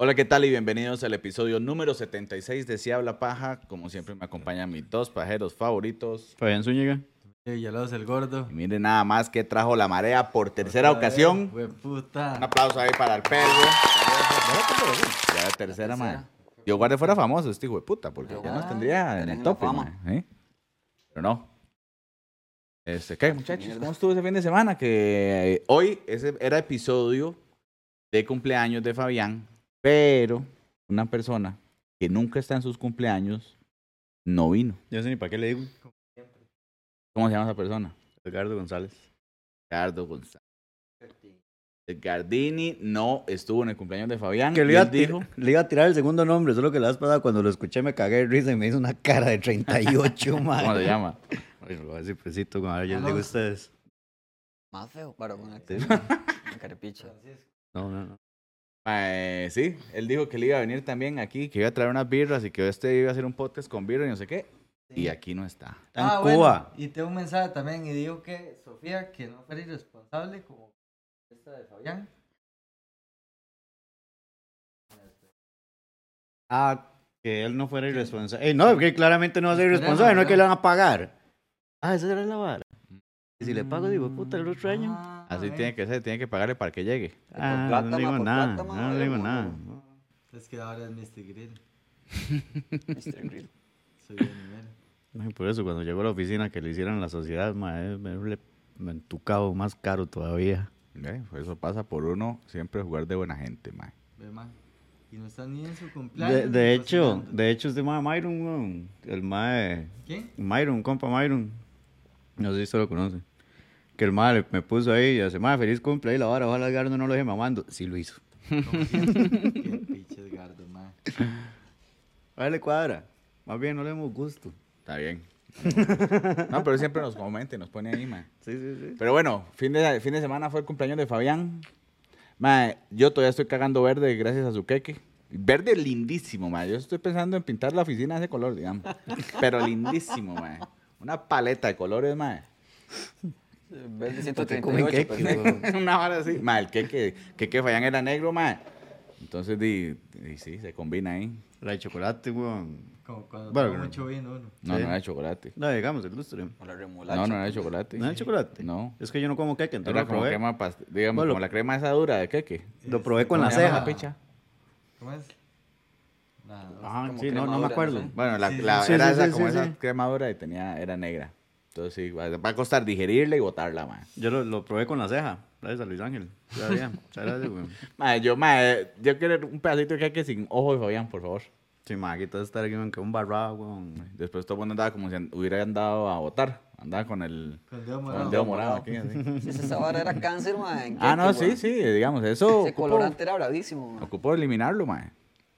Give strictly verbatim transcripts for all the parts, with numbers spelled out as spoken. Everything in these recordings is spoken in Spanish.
Hola, ¿qué tal? Y bienvenidos al episodio número setenta y seis de Si Habla Paja. Como siempre me acompañan mis dos pajeros favoritos. Fabián Zúñiga. Y Yalados el Gordo. Y miren nada más que trajo la marea por tercera Otra ocasión. vez, puta. Un aplauso ahí para el perro. Ya la tercera, man. Yo guardé fuera famoso este hijo de puta, porque ya nos tendría en el tope, man. ¿Sí? Pero no. Este, ¿qué, muchachos? ¿Cómo estuvo ese fin de semana? Que eh, hoy ese era episodio de cumpleaños de Fabián, pero una persona que nunca está en sus cumpleaños no vino. Yo no sé ni para qué le digo. ¿Cómo se llama esa persona? Edgardo González. Edgardo González. Gardini no estuvo en el cumpleaños de Fabián. Que le y iba, él a dijo, tir- le iba a tirar el segundo nombre, solo que la vez pasada cuando lo escuché me cagué de risa y me hizo una cara de treinta y ocho, man. ¿cómo se llama? Ay, lo voy a decir presito, como a ver, yo les Ah, digo a no. ustedes. Más feo, para una, Sí. una carepicha. No, no, no. Eh, sí, él dijo que le iba a venir también aquí, que iba a traer unas birras y que este iba a hacer un podcast con birra y no sé qué. Y aquí no está. Está en Ah, Cuba. bueno, y tengo un mensaje también y dijo que Sofía, que no fue irresponsable como esta de Fabián. Ah, que él no fuera irresponsable. Eh, no, que claramente no va a ser Esperemos, irresponsable, no es que ¿no? le van a pagar. Ah, esa era la vara. Y si le pago, digo, puta, el otro año. Ah, Así bueno. tiene que ser, tiene que pagarle para que llegue. Ah, plata, no ma, digo por nada, plata, ma, no vale, digo ma, nada. Es que ahora es mister Grill. mister Grill. Soy de nivel. Ay, por eso, cuando llegó a la oficina que le hicieran la sociedad, ma, eh, me me- me entucado más caro todavía. ¿Ve? Pues eso pasa por uno siempre jugar de buena gente, man. Ve, man. Y no está ni en su De, cumpleaños. de ni hecho, cocinando. de hecho, este ma Myron, weón, el ma de ¿Quién? Myron, compa Myron, no sé si usted lo conoce, que el ma le- me puso ahí y hace, ma, feliz cumple, ahí la vara, ojalá Edgardo no lo deje mamando. Sí lo hizo. ¿Cómo que? Qué pinche Edgardo, man. Vale, cuadra. Más bien, no le demos gusto. Está bien. No, pero siempre nos comenta y nos pone ahí, man. Sí, sí, sí. Pero bueno, fin de, fin de semana fue el cumpleaños de Fabián. Ma, yo todavía estoy cagando verde gracias a su queque. Verde lindísimo, ma. Yo estoy pensando en pintar la oficina de ese color, digamos. Pero lindísimo, ma. Una paleta de colores, ma. Verde ciento Porque treinta y comen ocho, queque, perfecto. weón. Una vara así. Ma, el queque, queque Fabián era negro, ma. Entonces, di, di, sí, se combina ahí. La de chocolate, weón. Como cuando Bueno, toma que- mucho vino uno. No, Sí. no era de chocolate. No, digamos, el lustre. O la remolacha. No, no era de chocolate. ¿No es de chocolate? No. Es que yo no como queque, entonces Era lo como probé. crema, past- digamos, Bueno, como la crema esa dura de queque. Lo probé con ¿Cómo la se llama ceja. la picha? ¿Cómo es? Nada. Ajá, Como sí, no, crema no me dura, acuerdo. no sé. Bueno, la, Sí, la- sí, era sí, esa sí, como sí, esa sí. crema dura y tenía, era negra. Entonces sí, va, va a costar digerirla y botarla, man. Yo lo, lo probé con la ceja. Gracias a Luis Ángel. Todavía. Muchas gracias, weón. Mae, yo, mae, yo quiero un pedacito de queque sin ojo de Fabián, por favor. Sí, ma, aquí todo está aquí, weón, que un barrado, weón. Después todo el mundo andaba como si and- hubiera andado a votar. Andaba con el, Con el dedo con el morado. dedo morado aquí, así. Si esa vara era cáncer, man. ¿en Ah, qué, no, qué, sí, weón? sí, digamos, eso Ese ocupó, colorante era bravísimo, man. ocupó eliminarlo, mae.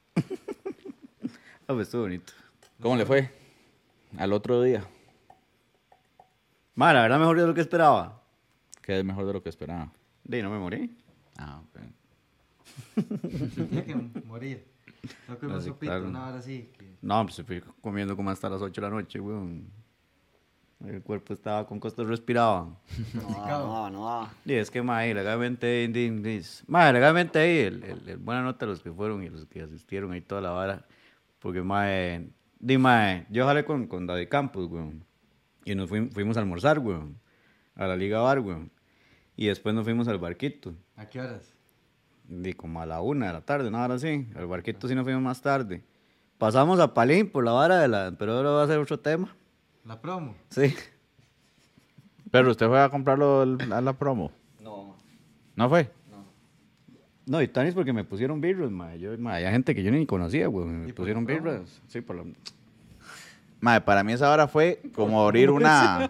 Ah, pues estuvo bonito. ¿Cómo le fue? Al otro día, Ma, la verdad mejor de lo que esperaba. que es mejor de lo que esperaba. De no me morí. Ah, ok. Tenía que morir. No que Ah, un sí, sopito, claro. una hora así. que- No, pues fui comiendo como hasta las ocho de la noche, weón. El cuerpo estaba con costas, respiraba. No daba, no daba, no daba. Y es que, ma, legalmente ahí, di- di- ma, legalmente ahí, el, el, el buena nota a los que fueron y los que asistieron ahí toda la vara. Porque, ma, eh, di, ma, eh, yo jalé con, con David Campos, weón. Y nos fuim- fuimos a almorzar, weón. A la Liga Bar, weón. Y después nos fuimos al barquito. ¿A qué horas? Di como a la una de la tarde, una hora así. Al barquito sí nos fuimos más tarde. Pasamos a Palín por la vara de la... Pero ahora va a ser otro tema. La promo. Sí. Pero usted fue a comprarlo al- a la promo. No, man. ¿No fue? No, y tanis porque me pusieron birras, ma. Yo, ma, hay gente que yo ni conocía, güey. Me ¿Y por pusieron la promo? birras. Sí, por la... Mae, para mí esa hora fue como abrir una...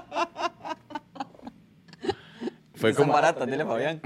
Fue Están como... baratas, dile Fabián.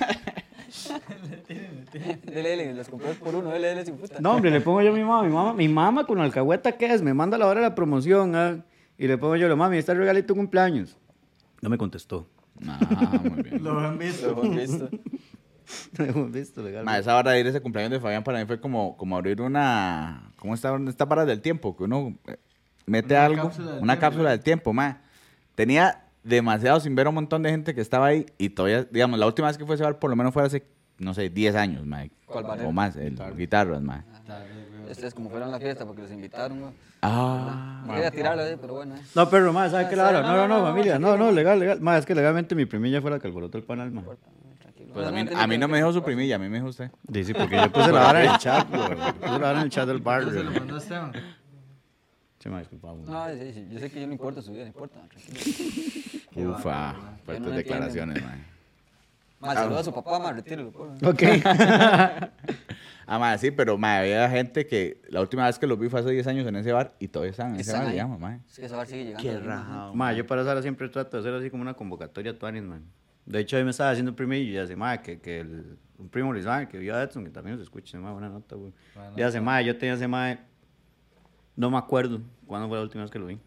Dele, dele, las compré por uno, dele, dele sin puta. No, hombre, le pongo yo a mi mamá. Mi mamá, mi mamá con la alcahueta que es, me manda la hora de la promoción, ah, y le pongo yo, la mami, está el regalito de cumpleaños. No me contestó. Ah, muy bien. Lo han visto. Lo hemos visto. No hemos visto, legal. Ma, esa hora de ir a ese cumpleaños de Fabián para mí fue como, como abrir una... ¿Cómo está? Esta para del tiempo, que uno eh, mete Una algo, cápsula del una tiempo, cápsula ¿no? del tiempo, ma. Tenía demasiado sin ver a un montón de gente que estaba ahí y todavía, digamos, la última vez que fue a ese bar por lo menos fue hace no sé, diez años, mae. ¿Cuál barrero? O más, el guitarras, mae. Ustedes como fueron a la fiesta porque los invitaron, güey. Ah. Me quería tirarlo ahí, pero bueno. eh. No, pero, ma, ¿sabes qué la hora? no, No, no, no, no, no, familia. No, tranquilo. no, legal, legal. Ma, es que legalmente mi primilla fue la que alborotó el panal, ma. Tranquilo. Pues a mí, a mí no me dijo su primilla, a mí me dijo usted. Dice, porque yo puse la vara en el chat, güey. Puse la vara en el chat del Se barrio. lo mandó a Esteban. Sí, ma, disculpamos. No, sí, sí, yo sé que yo no importa su vida, no importa, tranquilo. Ufa, fuertes no declaraciones, mae. Más, saluda a su papá, más, retírelo, por favor. Ok. Ah, mae, sí, pero mae, había gente que la última vez que los vi fue hace diez años en ese bar y todavía están en ese Están bar, ahí. digamos, mae. Es que esa bar sigue llegando. Qué ahí, rajado. Ma, yo para Sara siempre trato de hacer así como una convocatoria a Tuanis, man. De hecho, hoy me estaba haciendo primillo y ya se ma, que, que el, un primo Rizal, que vio a Edson, que también nos escucha, ma, buena nota, güey. Buena Ya se ma, yo tenía ese ma, no me acuerdo cuándo fue la última vez que lo vi.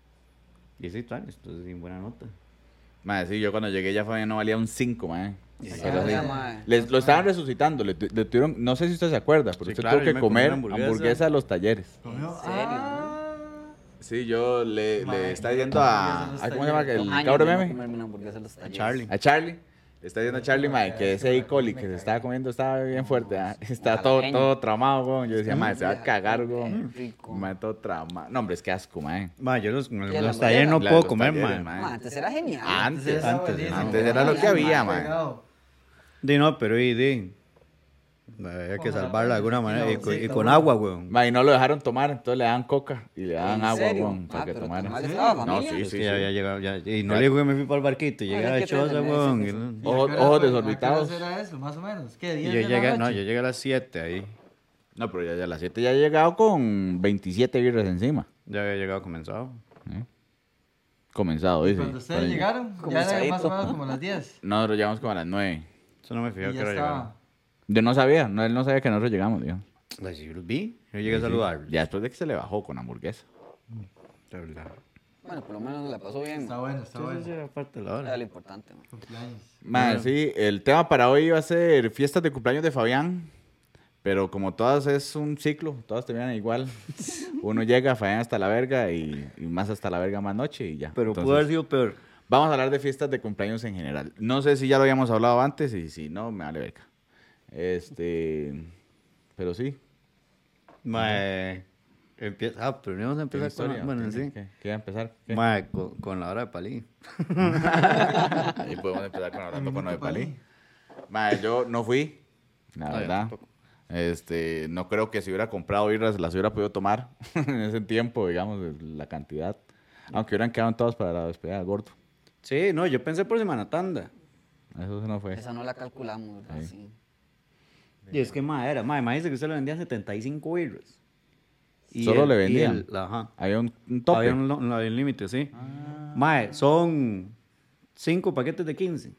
Y sí, Tuanis, entonces sí, buena nota. Mae, sí, yo cuando llegué ya Fabián no valía un cinco, mae. Sí, Pero valía, sí. mae. Les, lo estaban resucitando, le, tu- le tuvieron, no sé si usted se acuerda, pero Sí, usted claro, tuvo yo que me comí comer una hamburguesa. hamburguesa a los talleres. Comió. ¿En serio? Ah. Sí, yo le, Mae, le está yo yendo comí a, hamburguesas a- a los ¿cómo se llama? talleres. El Años cabro de no meme. comerme una hamburguesa en los talleres. Charlie. A Charlie. Le está yendo a Charlie, mae, que ese E. coli que se estaba comiendo estaba bien fuerte. ¿ah? Estaba todo, Jalapeño. todo tramado, weón. Yo decía, mae, se va a cagar, weón. Rico. Mae, todo tramado. No, hombre, es que asco, mae. Ma, yo los, la los hamburguesa? talleres no La de puedo los comer, talleres, ma. mae. Ma, antes era genial. Antes, Era antes, buenísimo. antes era lo que había, mae. Pegado. Di no, pero y di. Había que salvarla de alguna manera. Y, con- y Sí, con cabrón. agua, weón. Mae, y no lo dejaron tomar, entonces le daban coca y le daban ¿En agua, serio? weón, para Ah, que pero tomara. tan mal ¿Sí? estaba, No, familia. sí, Es sí, que ya sí. había llegado, ya, y no Ya. le digo que me fui para el barquito, Ay, llegué es de que choza, te- weón. sí, y- sí, ¿Y a Ojos- qué hora ojos fue? desorbitados. ¿A qué hora era eso, más o menos? ¿Qué? Y ¿diez yo de la llegué, no, noche? yo llegué a las siete ahí. No, pero ya, ya a las siete ya he llegado con veintisiete birras encima. Ya había llegado comenzado. ¿eh? Comenzado, dice. Cuando ustedes Por ahí. llegaron, ya era Comenzadito. más o menos como las diez. Nosotros llegamos como a las nueve. Eso no me fijó Y que ya era llegar. estaba. Yo no sabía, no, él no sabía que nosotros llegamos, digamos. Pues yo los vi, yo llegué a saludar. Ya después de que se le bajó con hamburguesa. De verdad. Bueno, por lo menos la pasó bien. Está bueno, está Sí, sí, bueno. sí, era parte de la Era hora. lo importante, man. Cumpleaños. Más, sí, el tema para hoy iba a ser fiestas de cumpleaños de Fabián. Pero como todas es un ciclo, todas terminan igual. Uno llega, Fabián hasta la verga y, y más hasta la verga más noche y ya. Pero Entonces, pudo haber sido peor. vamos a hablar de fiestas de cumpleaños en general. No sé si ya lo habíamos hablado antes y si no, me vale verga. Este, pero sí. Mae, empieza, ah, pero no vamos a ¿Tiene empezar con, historia? bueno, ¿Tiene- sí. ¿Qué, qué va a empezar? ¿Qué? Mae, con, con la hora de palí. Ahí podemos empezar con hablando con lo de Palí. Mae, yo no fui, la No, yo verdad. tampoco. Este, no creo que si hubiera comprado birras las hubiera podido tomar en ese tiempo, digamos, la cantidad. Aunque hubieran quedado todas para la despedida del gordo. Sí, no, yo pensé por Semana Tanda. Eso no fue. Esa no la calculamos, ¿verdad? Ahí. Sí. Y es que, mae, era, mae, mae dice que usted le vendía setenta y cinco birras. Y ¿Solo el- le y vendían? el- Ajá. Había un, un tope. Había un, lo- un- había un límite, sí. Mae, son cinco paquetes de quince.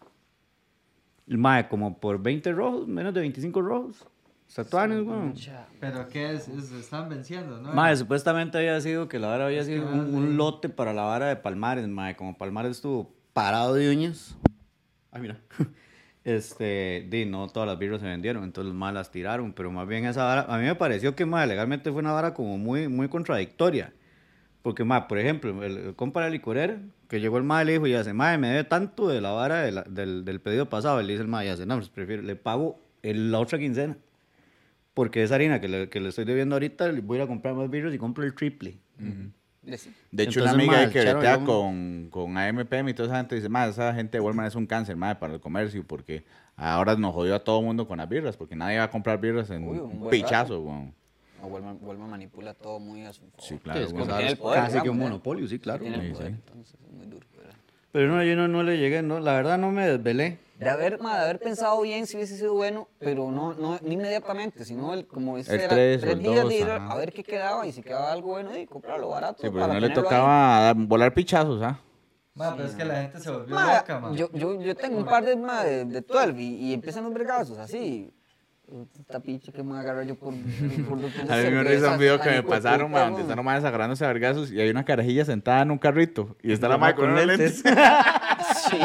Mae, como por veinte rojos, menos de veinticinco rojos. Tatuanes, weón. ¿Pero qué es? Es- Se están venciendo, ¿no? Mae, supuestamente había sido que la vara había sido que un, un vale. lote para la vara de Palmares, mae. Como Palmares estuvo parado de uñas. Ay, mira. Este, di, no todas las birras se vendieron, entonces los mae las tiraron. Pero más bien esa vara, a mí me pareció que, mae, legalmente fue una vara como muy, muy contradictoria. Porque, mae, por ejemplo, el, el compa de la licorera, que llegó el mae y le dijo, y hace, mae, me debe tanto de la vara de la- del, del pedido pasado. Y le dice el mae, y hace, no, pues prefiero, le pago el- la otra quincena. Porque esa harina que le, que le estoy debiendo ahorita, le voy a ir a comprar más birros y compro el triple. Sí. De hecho, Entonces, una amiga ahí mae, que echaron bretea yo- con, con A M P M y toda esa gente dice, más esa gente de Walmart es un cáncer, madre, para el comercio, porque ahora nos jodió a todo mundo con las birras, porque nadie va a comprar birras en Uy, un un buen pichazo, weón. No, Walmart, Walmart manipula todo muy a su favor. Sí, claro. es weón. como tiene el poder, casi que digamos, un ¿eh? monopolio, sí, claro. Tiene el Sí, poder, sí. entonces es muy duro, ¿verdad? Pero no, yo no, no le llegué, no, la verdad no me desvelé. De haber, ma, de haber pensado bien si hubiese sido bueno, pero no, no, no inmediatamente, sino el, como ese El era tres o tres el días dos, de ir a, ajá. a ver qué quedaba y si quedaba algo bueno y comprarlo barato. Sí, porque para no le tenerlo ahí. tocaba dar- volar pichazos, ¿ah? Ma, pero es que la gente se volvió Ma, loca, man. yo, yo, yo tengo un par de, ma, de, de twelve y, y empiezan los bregazos así. Esta picha que me voy a agarrar yo por, por dos A mí me risa un video que me pasaron, man, donde están nomás agarrándose a vergazos y hay una carajilla sentada en un carrito y está la madre con unos lentes. Sí.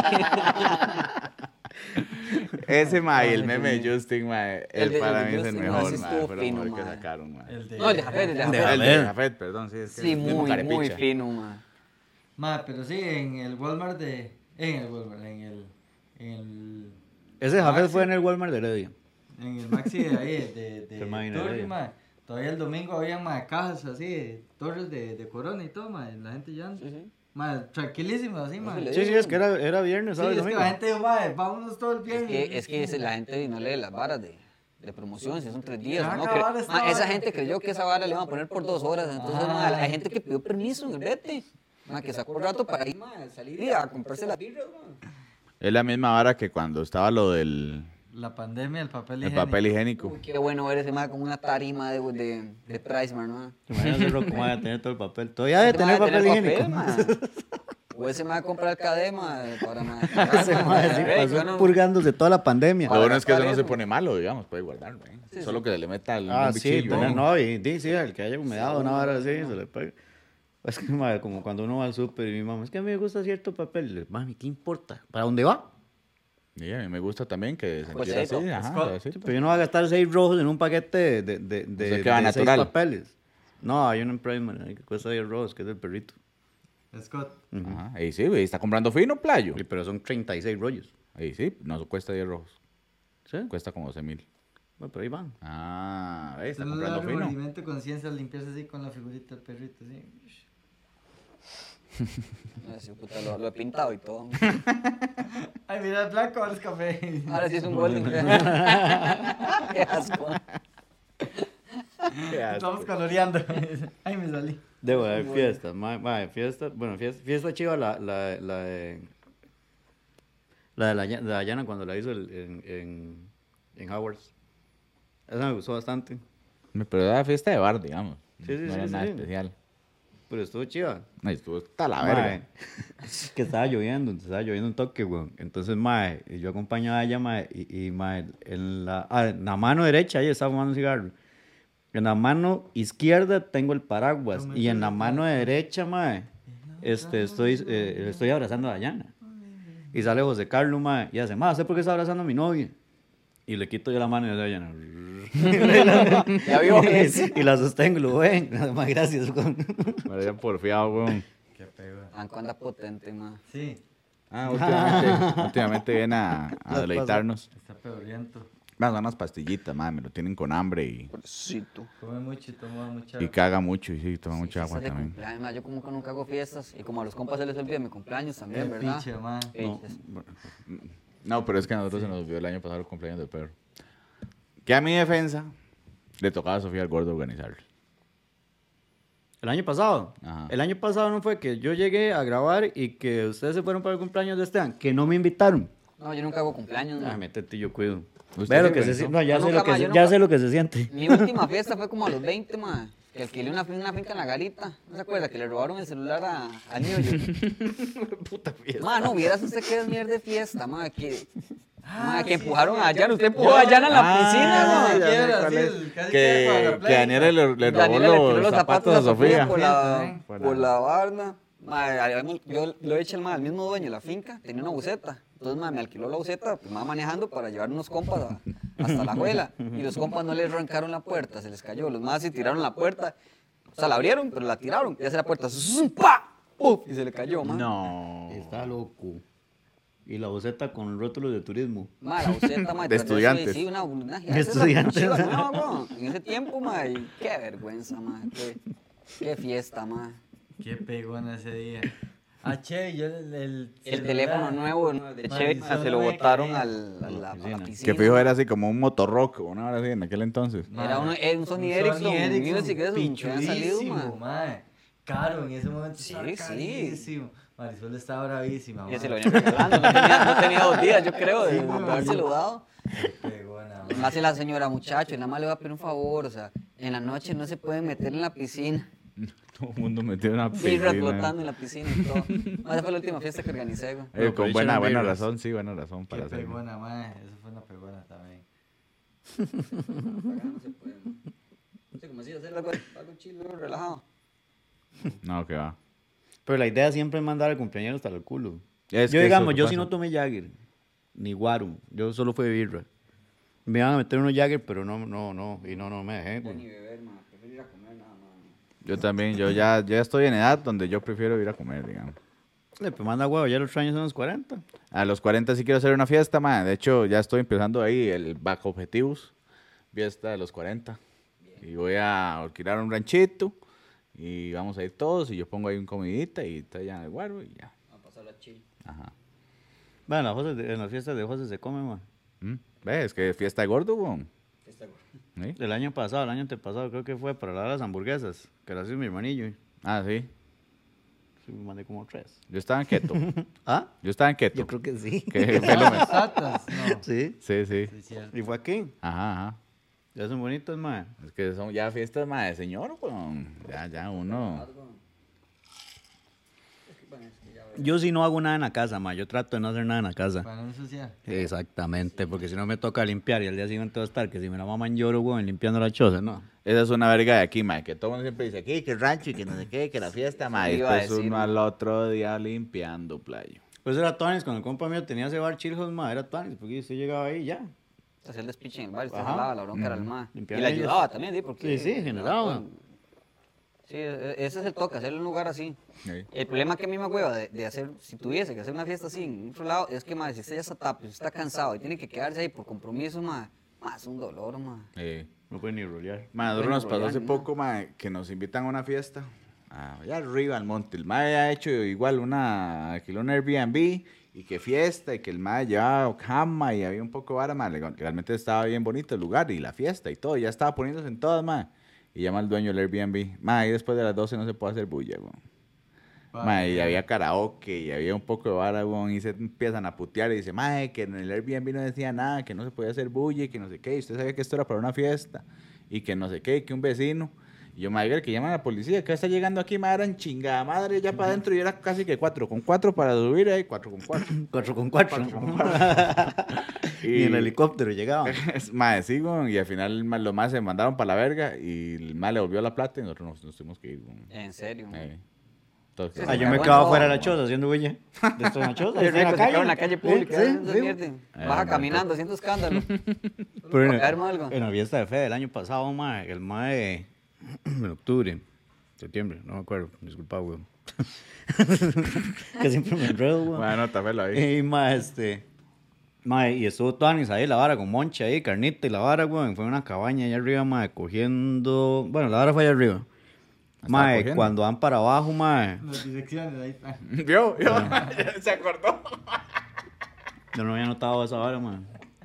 Ese, ma, y el meme de Justin, ma, él El de- para el mí de es el Justin, ma, mejor, sí ma, estuvo fue lo fino, mejor que ma. sacaron, ma. El de... No, el de Jafet, el de El de, Jafet. el de Jafet, perdón, sí, es que Sí, es mismo muy, muy carepicha. fino, ma. Ma, pero sí, en el Walmart de... En el Walmart, en el... En el... Ese Jafet fue en el Walmart de Heredia. En el Maxi de ahí, de, de, Qué máquina, Turri, eh. ma. Todavía el domingo habían ma, cajas así, de torres de, de Corona y todo, ma, y la gente ya, Sí, sí. ma, tranquilísimo así, ma. le Sí, sí, es que era, era viernes, Sí, ¿sabes? es que Domingo. la gente dijo, ma, vámonos todo el Es viernes. que, es que ese- la gente no lee las varas de, de promoción, si son tres días. Se va ¿no? a acabar Cre- esta ma, esa vara. gente creyó que esa vara le iban a poner por dos horas. Entonces, ma, Ah. hay gente que pidió permiso en el brete. Ma, que sacó rato para ir ma, salir y a comprarse las birras. ma. Es la misma vara que cuando estaba lo del La pandemia, el papel el higiénico. papel higiénico. Uy, qué bueno ver ese ma con una tarima de, de, de Priceman, ¿no? Imagínate cómo va a tener todo el papel. Todavía debe Ese tener ma papel debe higiénico. ma. O ese me va a comprar el cadema para ma. Ese mae sí Ey, pasó yo no- purgándose toda la pandemia. Lo bueno es que eso no Para se eso. pone malo, digamos, puede guardarlo. ¿eh? Sí, Solo sí. que se le meta el Ah, un sí, bichillo, tener, ¿eh? no, y, y sí, el que haya humedad, una vara así, se le pega. Es que, madre, como cuando uno va al súper y mi mamá, es que a mí me gusta cierto papel. Le digo, mami, ¿qué importa? ¿Para dónde va? Y a mí me gusta también que se Pues quiera eso, así. es Ajá, co- así, Pero yo no voy a gastar seis rojos en un paquete de, de, de, de, Usted que va de seis natural. papeles. No, hay uno en Priceman ahí que cuesta diez rojos, que es del perrito. Scott. Ajá. Y sí, güey, está comprando fino, playo. Y- Pero son treinta y seis rollos. Y sí, no cuesta diez rojos. ¿Sí? Cuesta como doce mil. Bueno, pero ahí van. Ah, ¿ves? Está Solo comprando el fino. remordimiento de conciencia al limpiarse así con la figurita del perrito, así. Así, puta, lo, lo he pintado y todo. Ay, mira, el blanco, ahora es café. Ahora sí es un golden. Qué asco. Estamos coloreando. Ay, me salí. Debo haber fiestas, ma- ma, fiesta, bueno, fiesta, fiesta chiva la, la, la de la de la, Ya- de Dayana cuando la hizo el- en, en, en Howards. Esa me gustó bastante, Pero era fiesta de bar, digamos. Sí, sí, no sí, era sí, nada sí. especial. pero estuvo chiva. No, estuvo hasta la Ma, verga. que estaba lloviendo, estaba lloviendo un toque, weón. Entonces, mae, y yo acompañaba a ella, mae, y, y mae, en la, ah, en la mano derecha ella estaba fumando un cigarro. En la mano izquierda tengo el paraguas y en la mano derecha, mae, este, estoy, eh, estoy abrazando a Dayana. Y sale José Carlos, mae, y hace, mae, ¿sé por qué está abrazando a mi novia? Y le quito yo la mano y le Dayana. Ya vio. y la sostengo, lo ven. Nada más, gracias, weón. Me había porfiado, weón. Qué pego. Anco anda potente, ma. Sí, Ah, últimamente, últimamente viene a, a deleitarnos. está peoriento. Más unas pastillitas, madre, me lo tienen con hambre y, Pobrecito. Come mucho y toma mucha y caga mucho y sí, toma mucha Fiestas agua de también. cumpleaños, ma, yo como que nunca hago fiestas. Y como a los compas se les olvida mi cumpleaños también, Qué ¿verdad? pinche, man. Pinches. No, pero es que a nosotros se nos olvidó el año pasado el cumpleaños del perro. Que a mi defensa le tocaba a Sofía el Gordo organizarlo. El año pasado. Ajá. El año pasado no fue que yo llegué a grabar y que ustedes se fueron para el cumpleaños de Esteban, que no me invitaron. No, yo nunca hago cumpleaños, ma. Ah, métete, yo cuido. ¿Usted Ve lo sí que se organizó? siente. No, ya, Yo sé nunca lo, que más, se, yo ya nunca- sé lo que se siente. Mi última fiesta fue como a los veinte, ma. Que alquilé una, una finca en la garita. ¿No se acuerda? Que le robaron el celular a, a New York. Puta fiesta. Ma, no, vieras usted qué es mierda de fiesta, ma. Que, ma, que empujaron a Jan. Usted empujó a Jan a la piscina, Ah, ma. ya sé Quiera, cuál sí, es. el- casi Que, queda para la que playa. Daniela le, le robó Daniela le tiró los, zapatos a Sofía. por la, También. por la barda. Ma, habíamos- yo lo eché el, ma, al mismo dueño de la finca, tenía una buceta. Entonces ma, me alquiló la buceta, pues, ma, manejando para llevar unos compas a- hasta la abuela. Y los compas no le arrancaron la puerta, se les cayó. Los más se tiraron la puerta. O sea, la abrieron, pero la tiraron. Y hace la puerta, ¡zum! ¡Pa! ¡Puf! Y se le cayó, ma. No. Está loco. Y la boceta con rótulos de turismo. Ma, la buceta, ma, De tras eso, estudiantes. Sí, una, una De estudiantes. chiva nueva, weón. En ese tiempo, ma, y qué vergüenza, ma. Qué, qué fiesta, ma. Qué pegón ese día. Ah, che, yo el... El, El celular. teléfono nuevo ¿no? de Chevy ma, Maldición, se lo no me botaron quería. al, a, la, a la piscina. Que fijo era así como un motorrock o una hora así en aquel entonces. Era uno- era un Sony Ericsson, Music, eso, que han salido, pichudísimo, ma. mae. Caro, en ese momento Sí, estaba sí. carísimo. Marisol estaba bravísima, Y se lo mae. venían regalando, no tenía, no tenía dos días, yo creo, de Sí, ma. habérselo dado. Qué pegona, mae. Más la señora, muchacho, nada más le voy a pedir un favor, o sea, en la noche no se puede meter en la piscina. Todo el mundo metió una Birras piscina. flotando en la piscina y todo. Ma, esa fue la última fiesta que organicé, güey. Eh, No, con pero buena, echaron buena birras. razón, sí, buena razón Qué para hacerlo. pegona, mae. Eso fue una pegona también. No se puede, ma. No sé cómo así, hacer algo, algo chido, relajado. No, que va. Pero la idea siempre es mandar al cumpleañero hasta el culo. Es yo, que digamos, eso yo pasa. sí no tomé Jagger, ni Guarum. Yo solo fui birra. Me iban a meter unos Jagger, pero no, no, no. Y no, no me dejé, Ya ni güey. beber, ma, prefiero ir a comer nada más. Yo también, yo ya, yo ya estoy en edad donde yo prefiero ir a comer, digamos. pues manda huevo, ya los años son los cuarenta. A los cuarenta sí quiero hacer una fiesta, man. De hecho, ya estoy empezando ahí el back objetivos. Fiesta de los cuarenta. Y voy a alquilar un ranchito. Y vamos a ir todos. Y yo pongo ahí un comidita y está ya el guaro y ya. A pasar la chill. Ajá. Bueno, en las, José- en las fiestas de José se come, man. ¿Mm? ¿Ves? Es que fiesta de gordo, weón. Está bueno. ¿Sí? El año pasado, el año antepasado, creo que fue para la de las hamburguesas, que las hizo mi hermanillo. Ah, sí. Sí, me mandé como tres. Yo estaba en keto. ¿Ah? Yo estaba en keto. Yo creo que sí. Que fue lo mejor. Tatas, no. Sí. Sí, sí. Sí, cierto. Y fue aquí. Ajá, ajá. Ya son bonitos, man. Es que son ya fiestas más de señor, weón. Ya, ya uno. Algo. Es que, bueno, es que ya veo. Yo sí no hago nada en la casa, man. Yo trato de no hacer nada en la casa. Para no ensuciar. Exactamente, porque si no me toca limpiar y al día siguiente va a estar que si me la maman lloro, weón, limpiando la choza, ¿no? Esa es una verga de aquí, mae, que todo el mundo siempre dice aquí, que el rancho y que no sé qué, que la fiesta, mae. Y iba a después decir, uno mae. al otro día limpiando, playo. Pues era Tuanis, cuando el compa mío tenía ese bar Chilhos, man, era Tuanis, porque usted llegaba ahí y ya. Hacía el despiche en el bar, usted Ajá. jalaba, la bronca era el más. Y Limpiar le ellos. ayudaba también, ¿sí? Porque, Sí, sí, generaba. Sí, e- ese es el toque, hacerlo en un lugar así. Sí. El problema que a mí me hueva de, de hacer, si tuviese que hacer una fiesta así en otro lado, es que, madre, si usted ya está tapio, si está cansado y tiene que quedarse ahí por compromiso, madre, ma, es un dolor, madre. Eh, No puede ni rolear. mae, nosotros Bueno, nos pasó hace Royal, poco, mae, que nos invitan a una fiesta. Allá arriba al monte. El mae ha hecho igual una, alquiló un Airbnb y que fiesta y que el mae llevaba cama y había un poco de vara, mae. legal- Realmente estaba bien bonito el lugar y la fiesta y todo. Ya estaba poniéndose en todas, mae. Y llama al dueño del Airbnb. Mae, y después de las doce no se puede hacer bulla, weón. Mae, y había karaoke y había un poco de vara, weón, y se empiezan a putear y dice, mae, que en el Airbnb no decía nada, que no se podía hacer bulla y que no sé qué, y usted sabía que esto era para una fiesta, y que no sé qué, y que un vecino. Y yo, mae, que llaman a la policía, que está llegando aquí, mae, eran chingada madre ya para adentro, y era casi que cuatro con cuatro para subir ahí, cuatro con cuatro. Cuatro con cuatro. Y en helicóptero llegaban. Mae, sí, weón, y al final ma- los más se mandaron para la verga, y el mae le volvió la plata y nosotros nos, nos tuvimos que ir, weón. En serio. Eh, entonces, Ah, yo me me cagó en quedaba todo, fuera de la man. choza haciendo bulla. De esto en la choza. Qué en la rico, se quedó en la calle pública, Sí, haciendo sí. mierda. Eh, Baja man, caminando, haciendo escándalo. Pero en, Para caerme algo. en la fiesta de fe del año pasado, ma, el mae, en octubre, septiembre, no me acuerdo, disculpa, weón. Que siempre me enredo, weón. bueno, tapelo ahí. Y ma, este, ma, y estuvo Tuanis ahí, la vara, con moncha ahí, carnita y la vara, weón. Fue una cabaña allá arriba, ma, cogiendo, bueno, la vara fue allá arriba. ¿Estaba Ma, cogiendo? cuando van para abajo, ma, Las direcciones, ahí está. ¿Vio? ¿Vio? Se acordó. yo no había notado esa vara, ma.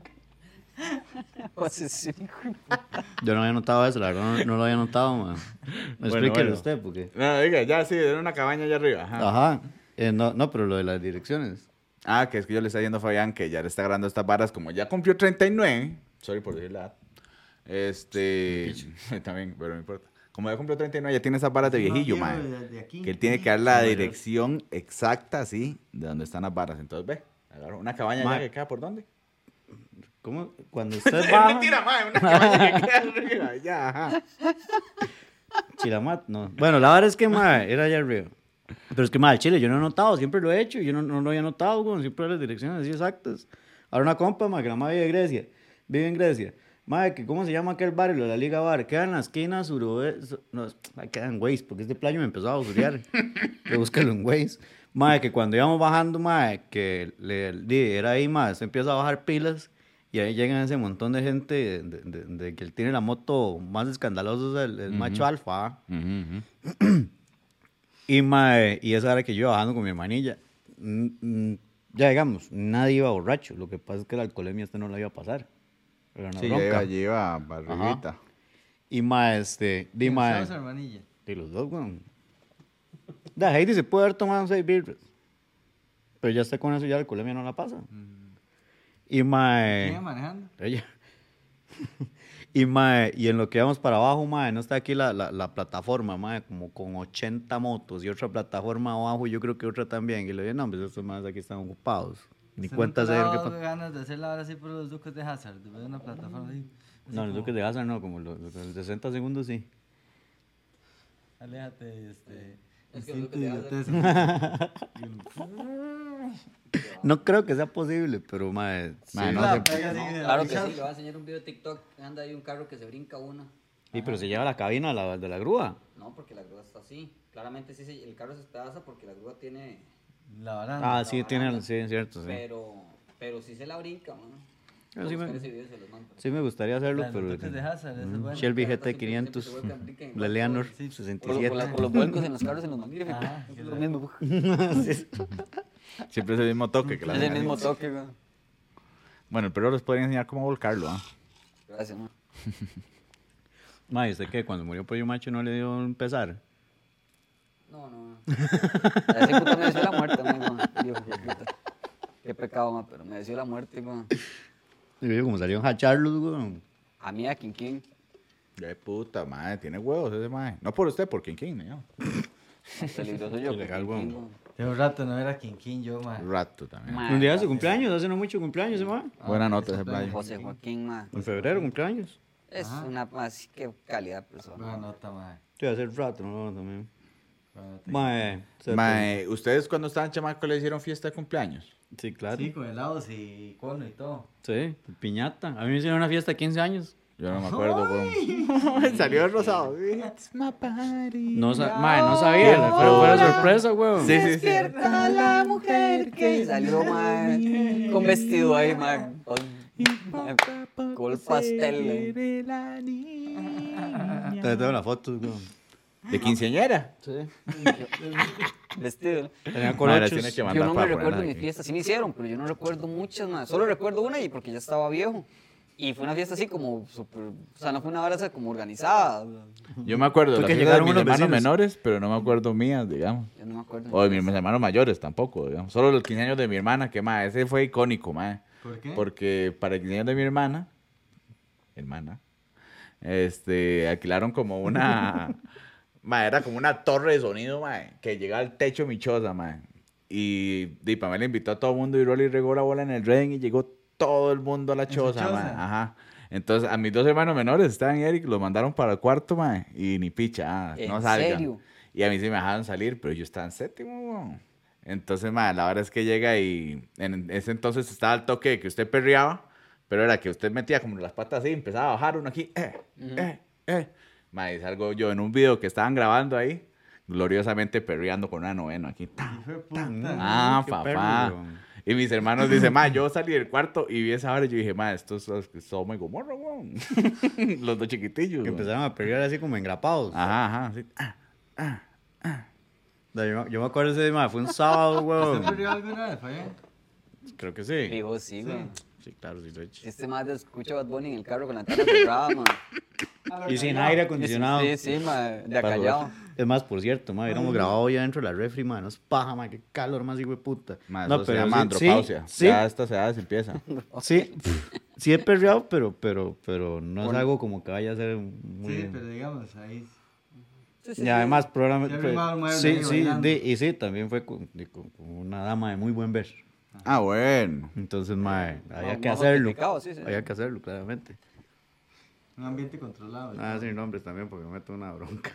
Pues sí. Yo no había notado eso, la verdad, no, no lo había notado, ma. Explíquele bueno. usted, porque... No, diga, ya sí, era una cabaña allá arriba. Ajá. Ajá. Eh, no, no, pero lo de las direcciones. Ah, que es que yo le estaba diciendo a Fabián que ya le está agarrando estas varas, como ya cumplió treinta y nueve. Sorry por decir la edad. Este. También, pero no importa. Como ya cumplió treinta y nueve, ya tiene esas varas de viejillo, No, mae. de- de aquí. Que él tiene que dar la dirección exacta, así, de donde están las varas. Entonces, ve, agarró una cabaña Ma- allá que queda por dónde. ¿Cómo? Cuando usted Es baja... mentira, mae, una cabaña que queda arriba. Ya, ajá. Chilamat, no. Bueno, la verdad es que, ma, era allá arriba. Pero es que, ma, el chile, yo no he notado, siempre lo he hecho, yo no, no lo había notado, güey, siempre las direcciones así exactas. Ahora una compa, ma, que la ma vive en Grecia, vive en Grecia. Ma, que ¿cómo se llama aquel barrio, la Liga Bar? Queda en la esquina suroeste, no, ma, queda en Waze, porque este playo me empezó a basurear. Que búscalo en Waze. Ma, que cuando íbamos bajando, ma, que le, di, era ahí, ma, se empieza a bajar pilas. Y ahí llegan ese montón de gente de, de- de- de que él tiene la moto más escandalosa, es el, el macho alfa. ¿ah? Ujú, ujú. Y, mae, y esa era que yo iba bajando con mi hermanilla. Mm, mm, ya digamos, nadie iba borracho. Lo que pasa es que la alcoholemia este no la iba a pasar. Era una Sí, bronca. lleva, lleva barriguita. Y mae, este, di ¿Quién mae, usaba su hermanilla? de los dos, weón. Da, Heidi se puede haber tomado seis birras. Pero ya está con eso, ya la alcoholemia no la pasa. Y mae. ¿Quién iba manejando? Ella. Y mae, y en lo que vamos para abajo, mae, no está aquí la, la, la plataforma, mae, como con ochenta motos y otra plataforma abajo, y yo creo que otra también. Y le dije, no, pues estos más aquí están ocupados. Ni ¿Usted cuenta nunca se le ha dieron que dado pa- ganas de hacer la hora así por los duques de Hazard, de ver una plataforma así. así No, los como, duques de Hazard no, como los, los de sesenta segundos sí. Aléjate, este. Es que los instinto duques de idioteza. No creo que sea posible, pero mae, sí. Mae, no La sé. pega así de Claro que la sí, le voy a enseñar un video de TikTok. Anda ahí un carro que se brinca una. Sí, pero se lleva la cabina de la, de la grúa. No, porque la grúa está así. Claramente sí, se- el carro se despedaza porque la grúa tiene La baranda. Ah, sí, tiene, sí, es cierto, sí. Pero, pero sí se la brinca, man. Pero sí, me, Ese video se los mando. sí me gustaría hacerlo, Las pero... toques de Hazard, eso es mm, bueno. Shelby La G neta, T siempre- quinientos, siempre se vuelcan, brincan la igual, Leanor sí. sesenta y Por, lo- siete. por la- por los vuelcos en los carros en los magníficos. Ajá, Es lo mismo. Siempre es el mismo toque que la Es el hacen mismo así. toque, güey. Bueno, el perro les puede enseñar cómo volcarlo, ¿ah? Gracias, man. Ma, ¿y usted qué? Cuando murió Pollo Macho no le dio un pesar. No, no. no. A ese puto me deseó la muerte, amigo. Dios, qué puta. Qué pecado, man, pero me deseó la muerte, güey. Y yo, como salieron a Charlos, güey. A mí, a King King. Qué puta, madre, tiene huevos ese madre. No por usted, por King King, ¿no? Peligroso yo. Qué legal, King güey. King, güey. Tengo un rato no era King King yo, man. Rato también. Ma, Un día de su cumpleaños, hace no mucho cumpleaños, ¿eh, ma? Buena nota ese cumpleaños. playa. José Joaquín, man. En febrero, cumpleaños. Es Ajá. una más que calidad de persona. Buena nota, man. Sí, hace rato, no, también. Buena nota. Ma, eh, se- Mae, ¿ustedes cuando estaban chamacos le hicieron fiesta de cumpleaños? Sí, claro. Sí, con helados y cono y todo. Sí, piñata. A mí me hicieron una fiesta de quince años. Yo no me acuerdo, weón. Salió el rosado. It's my party. No, sa ma, no sabía, la- pero fue una sorpresa, güey. Sí, sí, sí. Despierta la mujer que salió, man, con vestido ahí, man, con, con el pastel. eh. Te tengo las fotos, güey. ¿De quinceañera? Sí. Vestido. Tenía Madre, colochos. tiene que Yo mandar no me para recuerdo ponerla mi aquí. fiesta, sí me hicieron, pero yo no recuerdo muchas, man. Solo recuerdo una y porque ya estaba viejo. Y fue una fiesta así como súper, o sea, no fue una hora así como organizada. Yo me acuerdo de Porque las fiestas de llegaron mis unos hermanos vecinos. menores, pero no me acuerdo mías, digamos. Yo no me acuerdo. O de mis hermanos mayores tampoco, digamos. Solo los quince años de mi hermana, que más, ese fue icónico, mae. ¿Por qué? Porque para el quince años de mi hermana, hermana, este, alquilaron como una, mae, era como una torre de sonido, mae, que llegaba al techo de mi choza, mae. Y Di Pamela invitó a todo el mundo y Rolly regó la bola en el ring y llegó todo el mundo a la su choza, choza? mae. Ajá. Entonces, a mis dos hermanos menores, Esteban y Eric, los mandaron para el cuarto, mae, y ni picha, ah, ¿En no salgan. serio? Y a mí sí me dejaron salir, pero yo estaba en séptimo, weón. Entonces, mae, la verdad es que llega y en ese entonces estaba el toque de que usted perreaba, pero era que usted metía como las patas así, empezaba a bajar uno aquí, eh, eh, eh. Mae, y salgo yo en un video que estaban grabando ahí, gloriosamente perreando con una novena aquí. ta, Hijo de puta. Ah, qué papá. perro, weón. Y mis hermanos dicen, ma, yo salí del cuarto y vi esa hora y yo dije, ma, estos son Sodoma y Gomorra, weón. Los dos chiquitillos, Que weón. empezaron a pelear así como engrapados. Ajá, ajá, sí. Ah, Da, Yo, yo me acuerdo ese día, fue un sábado, ¿Usted güey. perdió alguna vez, Fabián? Creo que sí. Digo, sí, güey. Sí, claro, sí lo he hecho. Este más escucha Bad Bunny en el carro con la tapa cerrada, man. Y sin aire acondicionado. Sí, sí, man, de Para acallado. jugar. Es más, por cierto, ma, hubiéramos grabado ya dentro de la refri, ma, no es paja, ma, qué calor más, hijo de puta. ma, no, eso se llama sí, andropausia. Sí, Ya a estas edades empieza. sí, sí he perreado, pero, pero, pero no es algo como que vaya a ser muy... Sí, pero digamos, ahí. Sí, sí, Y sí. además, probablemente... Ya fue- arrimaba un mueble sí, ahí sí, bailando. de- y sí, también fue con, de- con- con una dama de muy buen ver. Ah, bueno. Entonces, ma, había Más- que más hacerlo. justificado, sí, sí. Había que hacerlo, claramente. Un ambiente controlado. Ah, sin nombres también, porque me meto una bronca.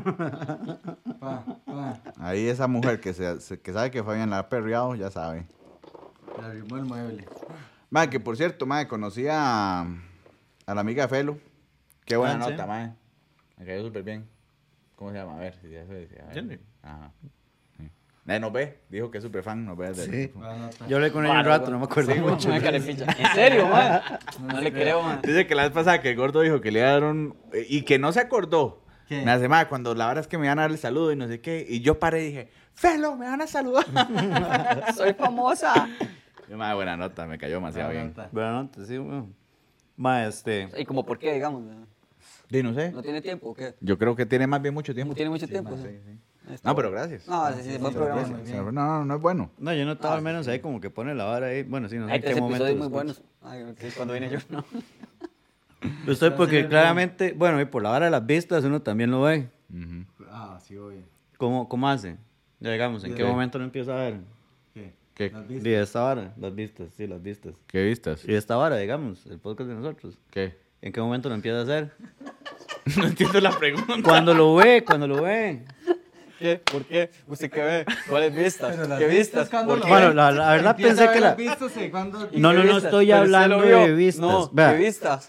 Pa, pa. Ahí esa mujer que, se, se- que sabe que Fabián la ha perreado, ya sabe. Le arrimó el mueble. Ma, que por cierto, ma, conocí a, a la amiga de Felo. Qué buena Ah, ¿sí? nota, ma. Me cayó súper bien. ¿Cómo se llama? A ver, si ya se dice. A ver. Jenny. Ajá. Sí. Eh, nos ve, dijo que es súper fan, nos ve desde Sí. Buena nota. Yo hablé con ella un rato, no me acuerdo mucho. Me carepicha. ¿En serio, man? No le creo, man. Dice que la vez pasada que el gordo dijo que le dieron eh, y que no se acordó. ¿Qué? Me hace mal cuando la verdad es que me iban a dar el saludo y no sé qué. Y yo paré y dije, Felo, me van a saludar. Soy famosa. Y, ma, buena nota, me cayó demasiado Buena bien. nota. Bueno, no, sí, bueno. Ma, este... ¿Y como por qué, digamos? Sí, no sé. ¿No tiene tiempo o qué? Yo creo que tiene más bien mucho tiempo. ¿No tiene mucho tiempo? Sí, sí. sí. Está No, pero bueno. gracias. No, sí, sí, buen programa. muy bien. No, no, no es bueno. No, yo notaba Ah, al menos ahí como que pone la vara ahí. Bueno, sí, no sé Hay en tres qué momento. episodios lo muy escucho. buenos. Ay, sí, cuando vine yo, no. Lo estoy No, porque sí, claramente, bueno, y por la vara de las vistas uno también lo ve. Ujú. Ah, sí, obvio. ¿Cómo, cómo hace? Ya digamos, ¿en qué Sí. momento lo empieza a ver? ¿Qué? ¿Qué? ¿Las Y viste? esta vara, las vistas, sí, las vistas. ¿Qué vistas? Y esta vara, digamos, el podcast de nosotros. ¿Qué? ¿En qué momento lo empieza a hacer? No entiendo la pregunta. Cuando lo ve, cuando lo ve. ¿Qué? ¿Por qué? ¿Usted qué ve? ¿Cuáles vistas? Pero las ¿Qué vistas, vistas? ¿cuándo ¿Por lo qué? Bueno, la, la verdad Empieza pensé a ver que la... las vistas y cuando... No, ¿Qué no, no vistas? estoy ¿Pero usted hablando lo vio? de vistas. No, Vea. ¿qué vistas?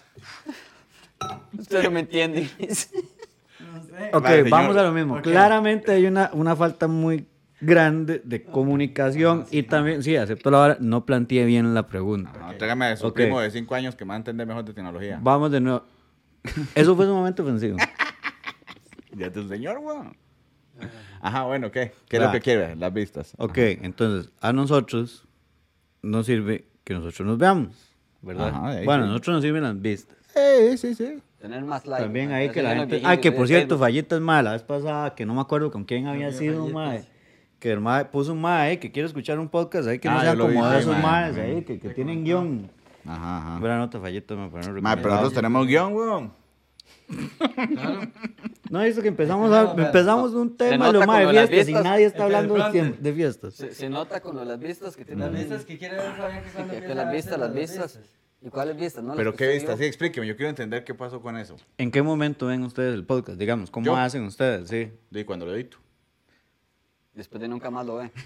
Usted no me entiende. No sé. Ok, Vale, señor. vamos a lo mismo. Ok. Claramente hay una, una falta muy grande de comunicación y también, sí, acepto la vara, no planteé bien la pregunta. No, tráigame a su Ok. primo de cinco años que me va a entender mejor de tecnología. Vamos de nuevo. Eso fue un momento ofensivo. Ya te señor, weón. Ajá, bueno, ¿qué? ¿Qué es Va. lo que quiere? Las vistas. Ok, entonces, a nosotros nos sirve que nosotros nos veamos, ¿verdad? Ajá, de ahí Bueno, a sí. nosotros nos sirven las vistas. Sí, sí, sí. Tener más likes. También ma, ahí ya que se la ven los gente... viejillos Ah, que de por cierto, Facebook. fallitas mae, la vez pasada, que no me acuerdo con quién había Había sido, fallitas. mae. Que el mae puso un mae que quiere escuchar un podcast ahí, que no Ah, sean yo lo vi, como de sí, esos mae, maes mae. ahí, que, que tienen guión. Ajá, ajá. Buena nota, fallitas, me fueron Ma, pero nosotros tenemos guión, weón. Claro. No, visto que empezamos, No, a, vea, empezamos un Se tema, lo nota más con de las fiestas, y vistas. nadie está Espera, hablando de, espérate. tiemp- de fiestas. Se, se nota con las vistas que tiene. Las vistas que quiere ver Fabián que cuando Que empieza las a vistas, hacer las vistas. ¿Y cuáles vistas? No, las Pero que qué usted vistas, sí, vio. explíqueme. Yo quiero entender qué pasó con eso. ¿En qué momento ven ustedes el podcast? Digamos, ¿cómo Yo. hacen ustedes? Sí. De cuando lo edito. Después de nunca más lo ve.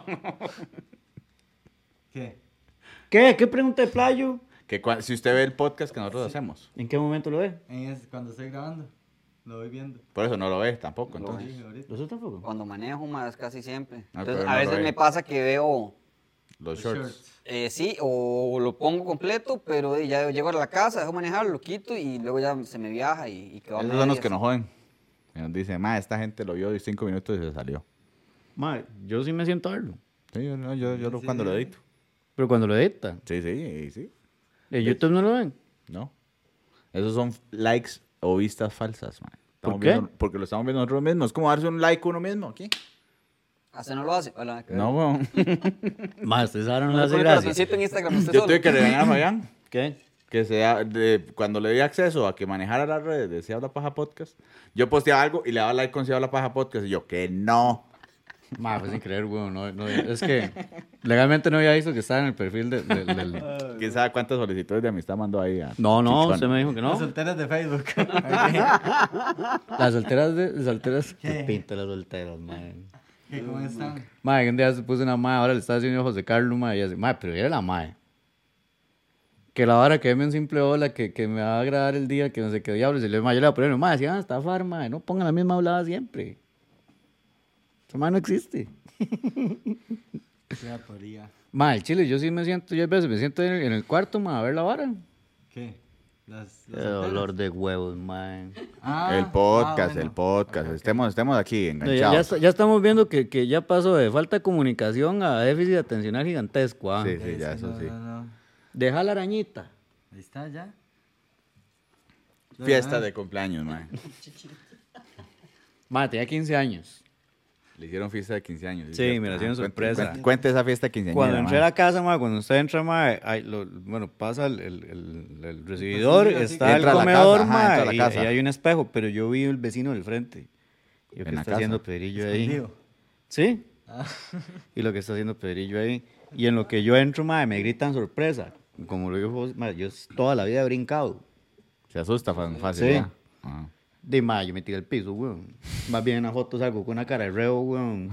¿Qué? ¿Qué? ¿Qué pregunta de playo? Que cua- si usted ve el podcast que nosotros hacemos. ¿En qué momento lo ve? En ese- cuando estoy grabando. Lo voy viendo. Por eso no lo ve tampoco, No lo entonces. Sí, ahorita. ¿Nosotros tampoco? Cuando manejo más casi siempre. Ah, Entonces, pero a no lo veces ve. me pasa que veo, Los Los shorts. shorts. eh, sí, o lo pongo completo, pero eh, ya llego a la casa, dejo manejar, lo quito y luego ya se me viaja y, y quedo a Esos son los medias. que nos joden. Y nos dicen, ma, esta gente lo vio de cinco minutos y se salió. Mae, yo sí me siento a verlo. Sí, yo, no, yo, yo lo- Sí. cuando lo edito. Pero cuando lo editan, Sí, sí, sí. ¿en YouTube no lo ven? No. Esos son likes o vistas falsas, man. Estamos ¿Por qué? viendo- porque lo estamos viendo nosotros mismos. Es como darse un like uno mismo aquí. ¿Hace no lo hace? Hola, ¿qué No, weón. Mae, ustedes ahora no No le le hace pone gracia. corazoncito en Instagram usted Yo solo. tuve que regañar a Fabián. ¿Qué? Que sea de, cuando le di acceso a que manejara las redes de Si Habla Paja Podcast, yo posteaba algo y le daba like con Si Habla Paja Podcast y yo, que no. Mae, fue sin creer, weón. No, no, es que legalmente no había visto que estaba en el perfil de- de- del... ¿Quién sabe cuántas solicitudes de amistad mandó ahí? A No, no, Chichón? usted me dijo que Las no. solteras de Facebook. Las solteras de... Las solteras... ¿Qué? ¿Qué pinta las solteras, mae? ¿Qué? ¿Cómo están? Mae, un día se puso una mae, ahora le está haciendo ojos de Carlos, mae, y así, mae, pero era la mae. Que la vara que deme un simple hola, que, que me va a agradar el día, que no sé qué diablos, y le mae, yo le voy a poner, mae, decía, ah, estafar, mae, no pongan la misma hablada siempre. Esa mae no existe. Ya podría. Mae, el chile, yo sí me siento, yo a veces me siento en el, en el cuarto, mae, a ver la vara. ¿Qué? Las, Qué las solteras. dolor de huevos, mae. Ah, El podcast, ah, bueno. el podcast. Ok, ok. Estemos, estemos aquí No, ya, ya enganchados. está- ya estamos viendo que, que ya pasó de falta de comunicación a déficit atencional gigantesco, ah. Sí, sí, ya, eso no, sí. no, no. Deja la arañita. Ahí está ya. Fiesta Ah, de cumpleaños, man. Mae, tenía quince años. Le hicieron fiesta de quince años. Sí, ¿cierto? me la Ah, hicieron cuente- sorpresa. Cuente, cuente esa fiesta quinceañera, Cuando entré a man. la casa, mae, cuando usted entra, mae, hay lo- bueno, pasa el, el, el- el recibidor, pasillo, así está que el entra a la comedor, casa, ajá, entra a mae, la y, casa. y hay un espejo, pero yo vi el vecino del frente. Y lo En que la está casa. haciendo Pedrillo ahí. escondido. Sí, Ah, y lo que está haciendo Pedrillo ahí. Y en lo que yo entro, mae, me gritan sorpresa. Como lo dijo vos, mae, yo toda la vida he brincado. Se asusta fa- fácil, Sí. ya. Ah. De mae, yo me tiré al piso, weón. Más bien en una foto salgo con una cara de reo, weón.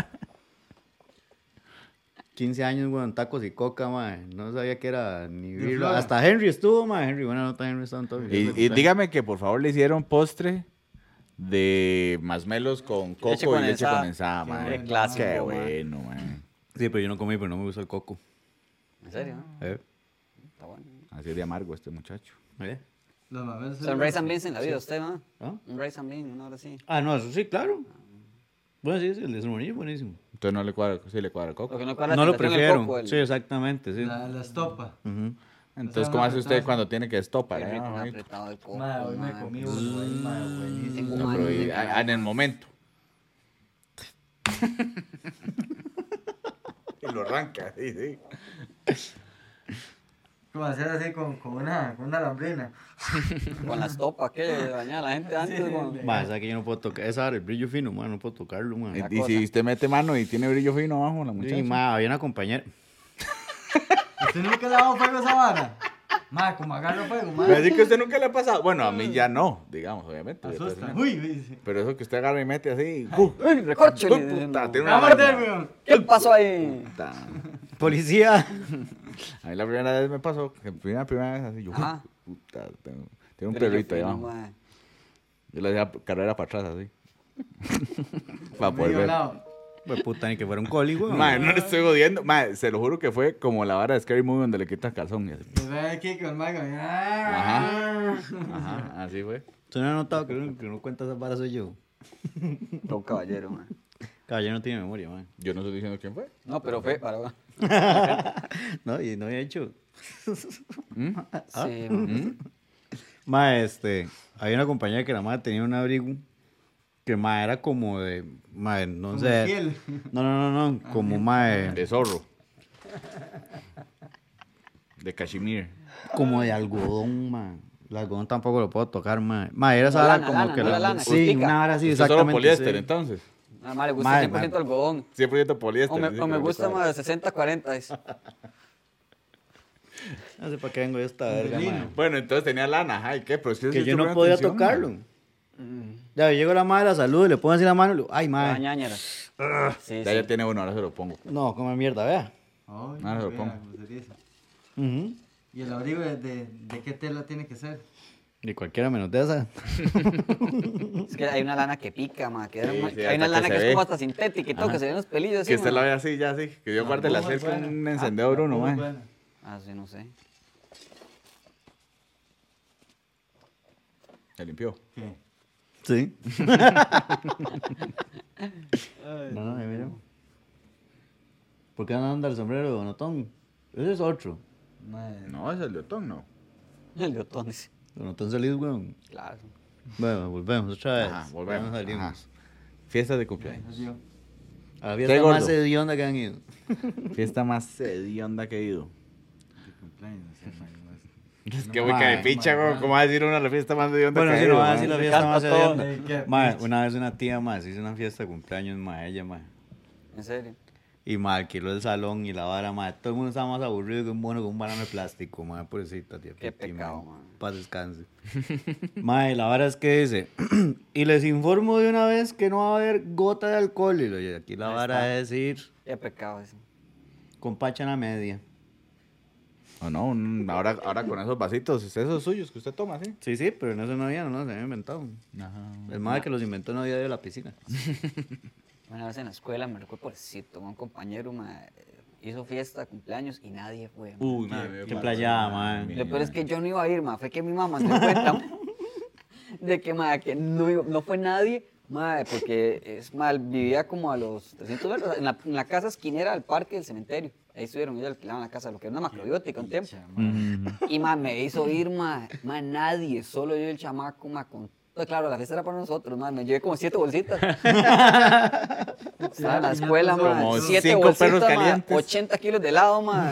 quince años, weón, tacos y coca, mae. No sabía que era ni De birra. flora. Hasta Henry estuvo, mae. Henry, buena nota, Henry estaba en todo. Y, y dígame que por favor le hicieron postre de masmelos con coco Leche y leche condensada. condensada, Qué man. bueno, clásico, Qué man. bueno, man. Sí, pero yo no comí, pero no me gusta el coco. ¿En serio? ¿Eh? Está bueno. Así de amargo este muchacho. ¿Eh? los mames. O sea, un rice and beans en la vida, usted, ¿no? ¿Ah? Un rice and beans, una hora sí. Ah, no, eso sí, claro. Bueno, sí, sí, el de Salmonillo es buenísimo. Entonces no le cuadra, sí le cuadra el Lo coco. que no, cuadra No lo tentación, el prefiero. coco, el- Sí, exactamente, sí. La, la estopa. Ujú. Entonces, O sea, ¿cómo una hace usted apretada. cuando tiene que estopar? Qué eh? rico, Ah, me ha bonito. apretado el coco. Madre, hoy me madre. comí uno ahí, madre, buenísimo. Tengo No, un pero año y- de ah, que- en el momento. Y lo arranca, sí, sí. Como hacer así con, con una, con una lambrina. Con las topas que dañaba la gente antes. Sí, con- le- Ma, ¿sabes que yo no puedo tocar? Esa, el brillo fino, ma, no puedo tocarlo, ma. Y, La y cosa. si usted mete mano y tiene brillo fino abajo, la muchacha. Sí, ma, había una compañera. ¿Usted nunca le ha dado fuego a esa vara? Ma, como agarra fuego, ma. ¿Me decir que a usted nunca le ha pasado? Bueno, a mí ya no, digamos, obviamente. yo Asusta. personalmente. Uy, uy. sí. Pero eso que usted agarra y mete así. ¡uh! ¡Ay, recorcho! ¡uh, le- puta! no. Tiene Me va una a morder, larga. weón. ¿Qué pasó ahí? Puta. Policía. A mí la primera vez me pasó, que primera, primera vez así, yo, Ajá. puta, tengo, tiene un Pero yo perrito ahí fino, abajo. mae. Yo le hacía carrera para atrás así. para poder Medio ver. lado. Pues puta, ni que fuera un coli, güey. Mae, no le estoy jodiendo. Mae, se lo juro que fue como la vara de Scary Movie donde le quitas calzón. Y así. Pues ve aquí con Mago. Ajá. Ajá, así fue. ¿Tú no has notado que uno, que uno cuenta esas varas soy yo? Un caballero, man. Caballero no tiene memoria, man. Yo no estoy diciendo quién fue. No, pero fue para. No, y no había hecho. ¿Mm? Sí, man. ¿Mm? Ma, este, había una compañera que la madre tenía un abrigo que ma era como de, ma, no Como sé. de piel. No, no, no, no, como ma, De zorro. De cachemir. como de algodón, ma. El algodón tampoco lo puedo tocar, ma. Ma, era esa No, vara lana, como lana, que no la, la lana, sí, costica. una vara así, Usted solo exactamente. poliéster, sí. entonces. A mí me gusta Mae, cien por ciento mae. algodón. cien por ciento poliéster. O me, sí, o me que gusta gusta. más de sesenta cuarenta. es- No sé para qué vengo yo a esta verga, lino. ma. Bueno, entonces tenía lana, ajá, ¿y qué? Pero es que, Que sí yo te no pone podía atención, tocarlo. man. Ya, llego la madre de la salud y le pongo así la mano y le digo, ay, La madre. ñañera. Sí, Ya, sí. ya tiene uno, ahora se lo pongo. No, come mierda, vea. Ay, Ah, lo vea, pongo. como se dice. Ujú. ¿Y el abrigo de, de, de qué tela tiene que ser? Y cualquiera menos de esa. Es que hay una lana que pica, ma. Que era Sí, una- sí, hay una hasta que lana se que, es ve. como hasta sintética y todo, que se ven los pelillos así, Que usted ma. la ve así, ya así. Que yo guarde la puma es cel con buena. un encendedor uno, Muy man. buena. Ah, sí, no sé. Se limpió. ¿Qué? Sí. No, no, mira. ¿Por qué andan el sombrero de Donotón? Ese es otro. Mae, No, es el de Otón, no. El de Otón, dice. Donotón salís, weón. Claro. Bueno, volvemos otra vez. Ajá, volvemos. Ya nos salimos. Ajá. Fiestas de no cumpleaños. yo. A la ¿Qué, fiesta más gordo? hedionda que han ido. Fiesta más hedionda que he ido. De cumpleaños, no sé, mae, no Es No, que voy mae, carepicha, mae, güey. mae. ¿Cómo va a decir una la fiesta más hedionda Bueno, que he sí, ido? no va a man? decir la Me fiesta encanta más todo. hedionda. Ey, qué Mae, picha. una vez una tía más hizo una fiesta de cumpleaños, mae, ella, mae. En serio. Y mae, alquiló el salón y la vara, mae. Todo el mundo estaba más aburrido que un mono con un banano de plástico, mae. Pobrecita, tía. Qué Piti, pecado, mae. mae. Paz descanse. Mae, la vara es que dice, y les informo de una vez que no va a haber gota de alcohol. Y lo- y aquí la Ahí vara está. es ir Qué pecado ese. con pacha en la media. O no, un- ahora, ahora con esos vasitos, esos suyos que usted toma, ¿sí? Sí, sí, pero en eso no había, no, se había inventado. Ajá. El mae que los inventó no había ido a la piscina. Una vez en la escuela, me recuerdo pobrecito, un compañero ma, hizo fiesta de cumpleaños y nadie fue. ma. Uy, qué playada, man. Lo peor es que yo no iba a ir, ma. Fue que mi mamá se dio cuenta ma, de que, ma, que no, iba- no fue nadie, ma, porque es mal, vivía como a los trescientos metros, en la, en la casa esquinera del parque del cementerio. Ahí estuvieron, ellos alquilaban la casa, lo que era una macrobiótica un tiempo. Y, ma, me hizo ir, ma, ma, nadie, solo yo y el chamaco, ma, con... Pues, claro, la fiesta era para nosotros, ma, me llevé como siete bolsitas. Estaba en la escuela, ma, Como siete cinco bolsitas, perros ma, calientes. ochenta kilos de helado, ma.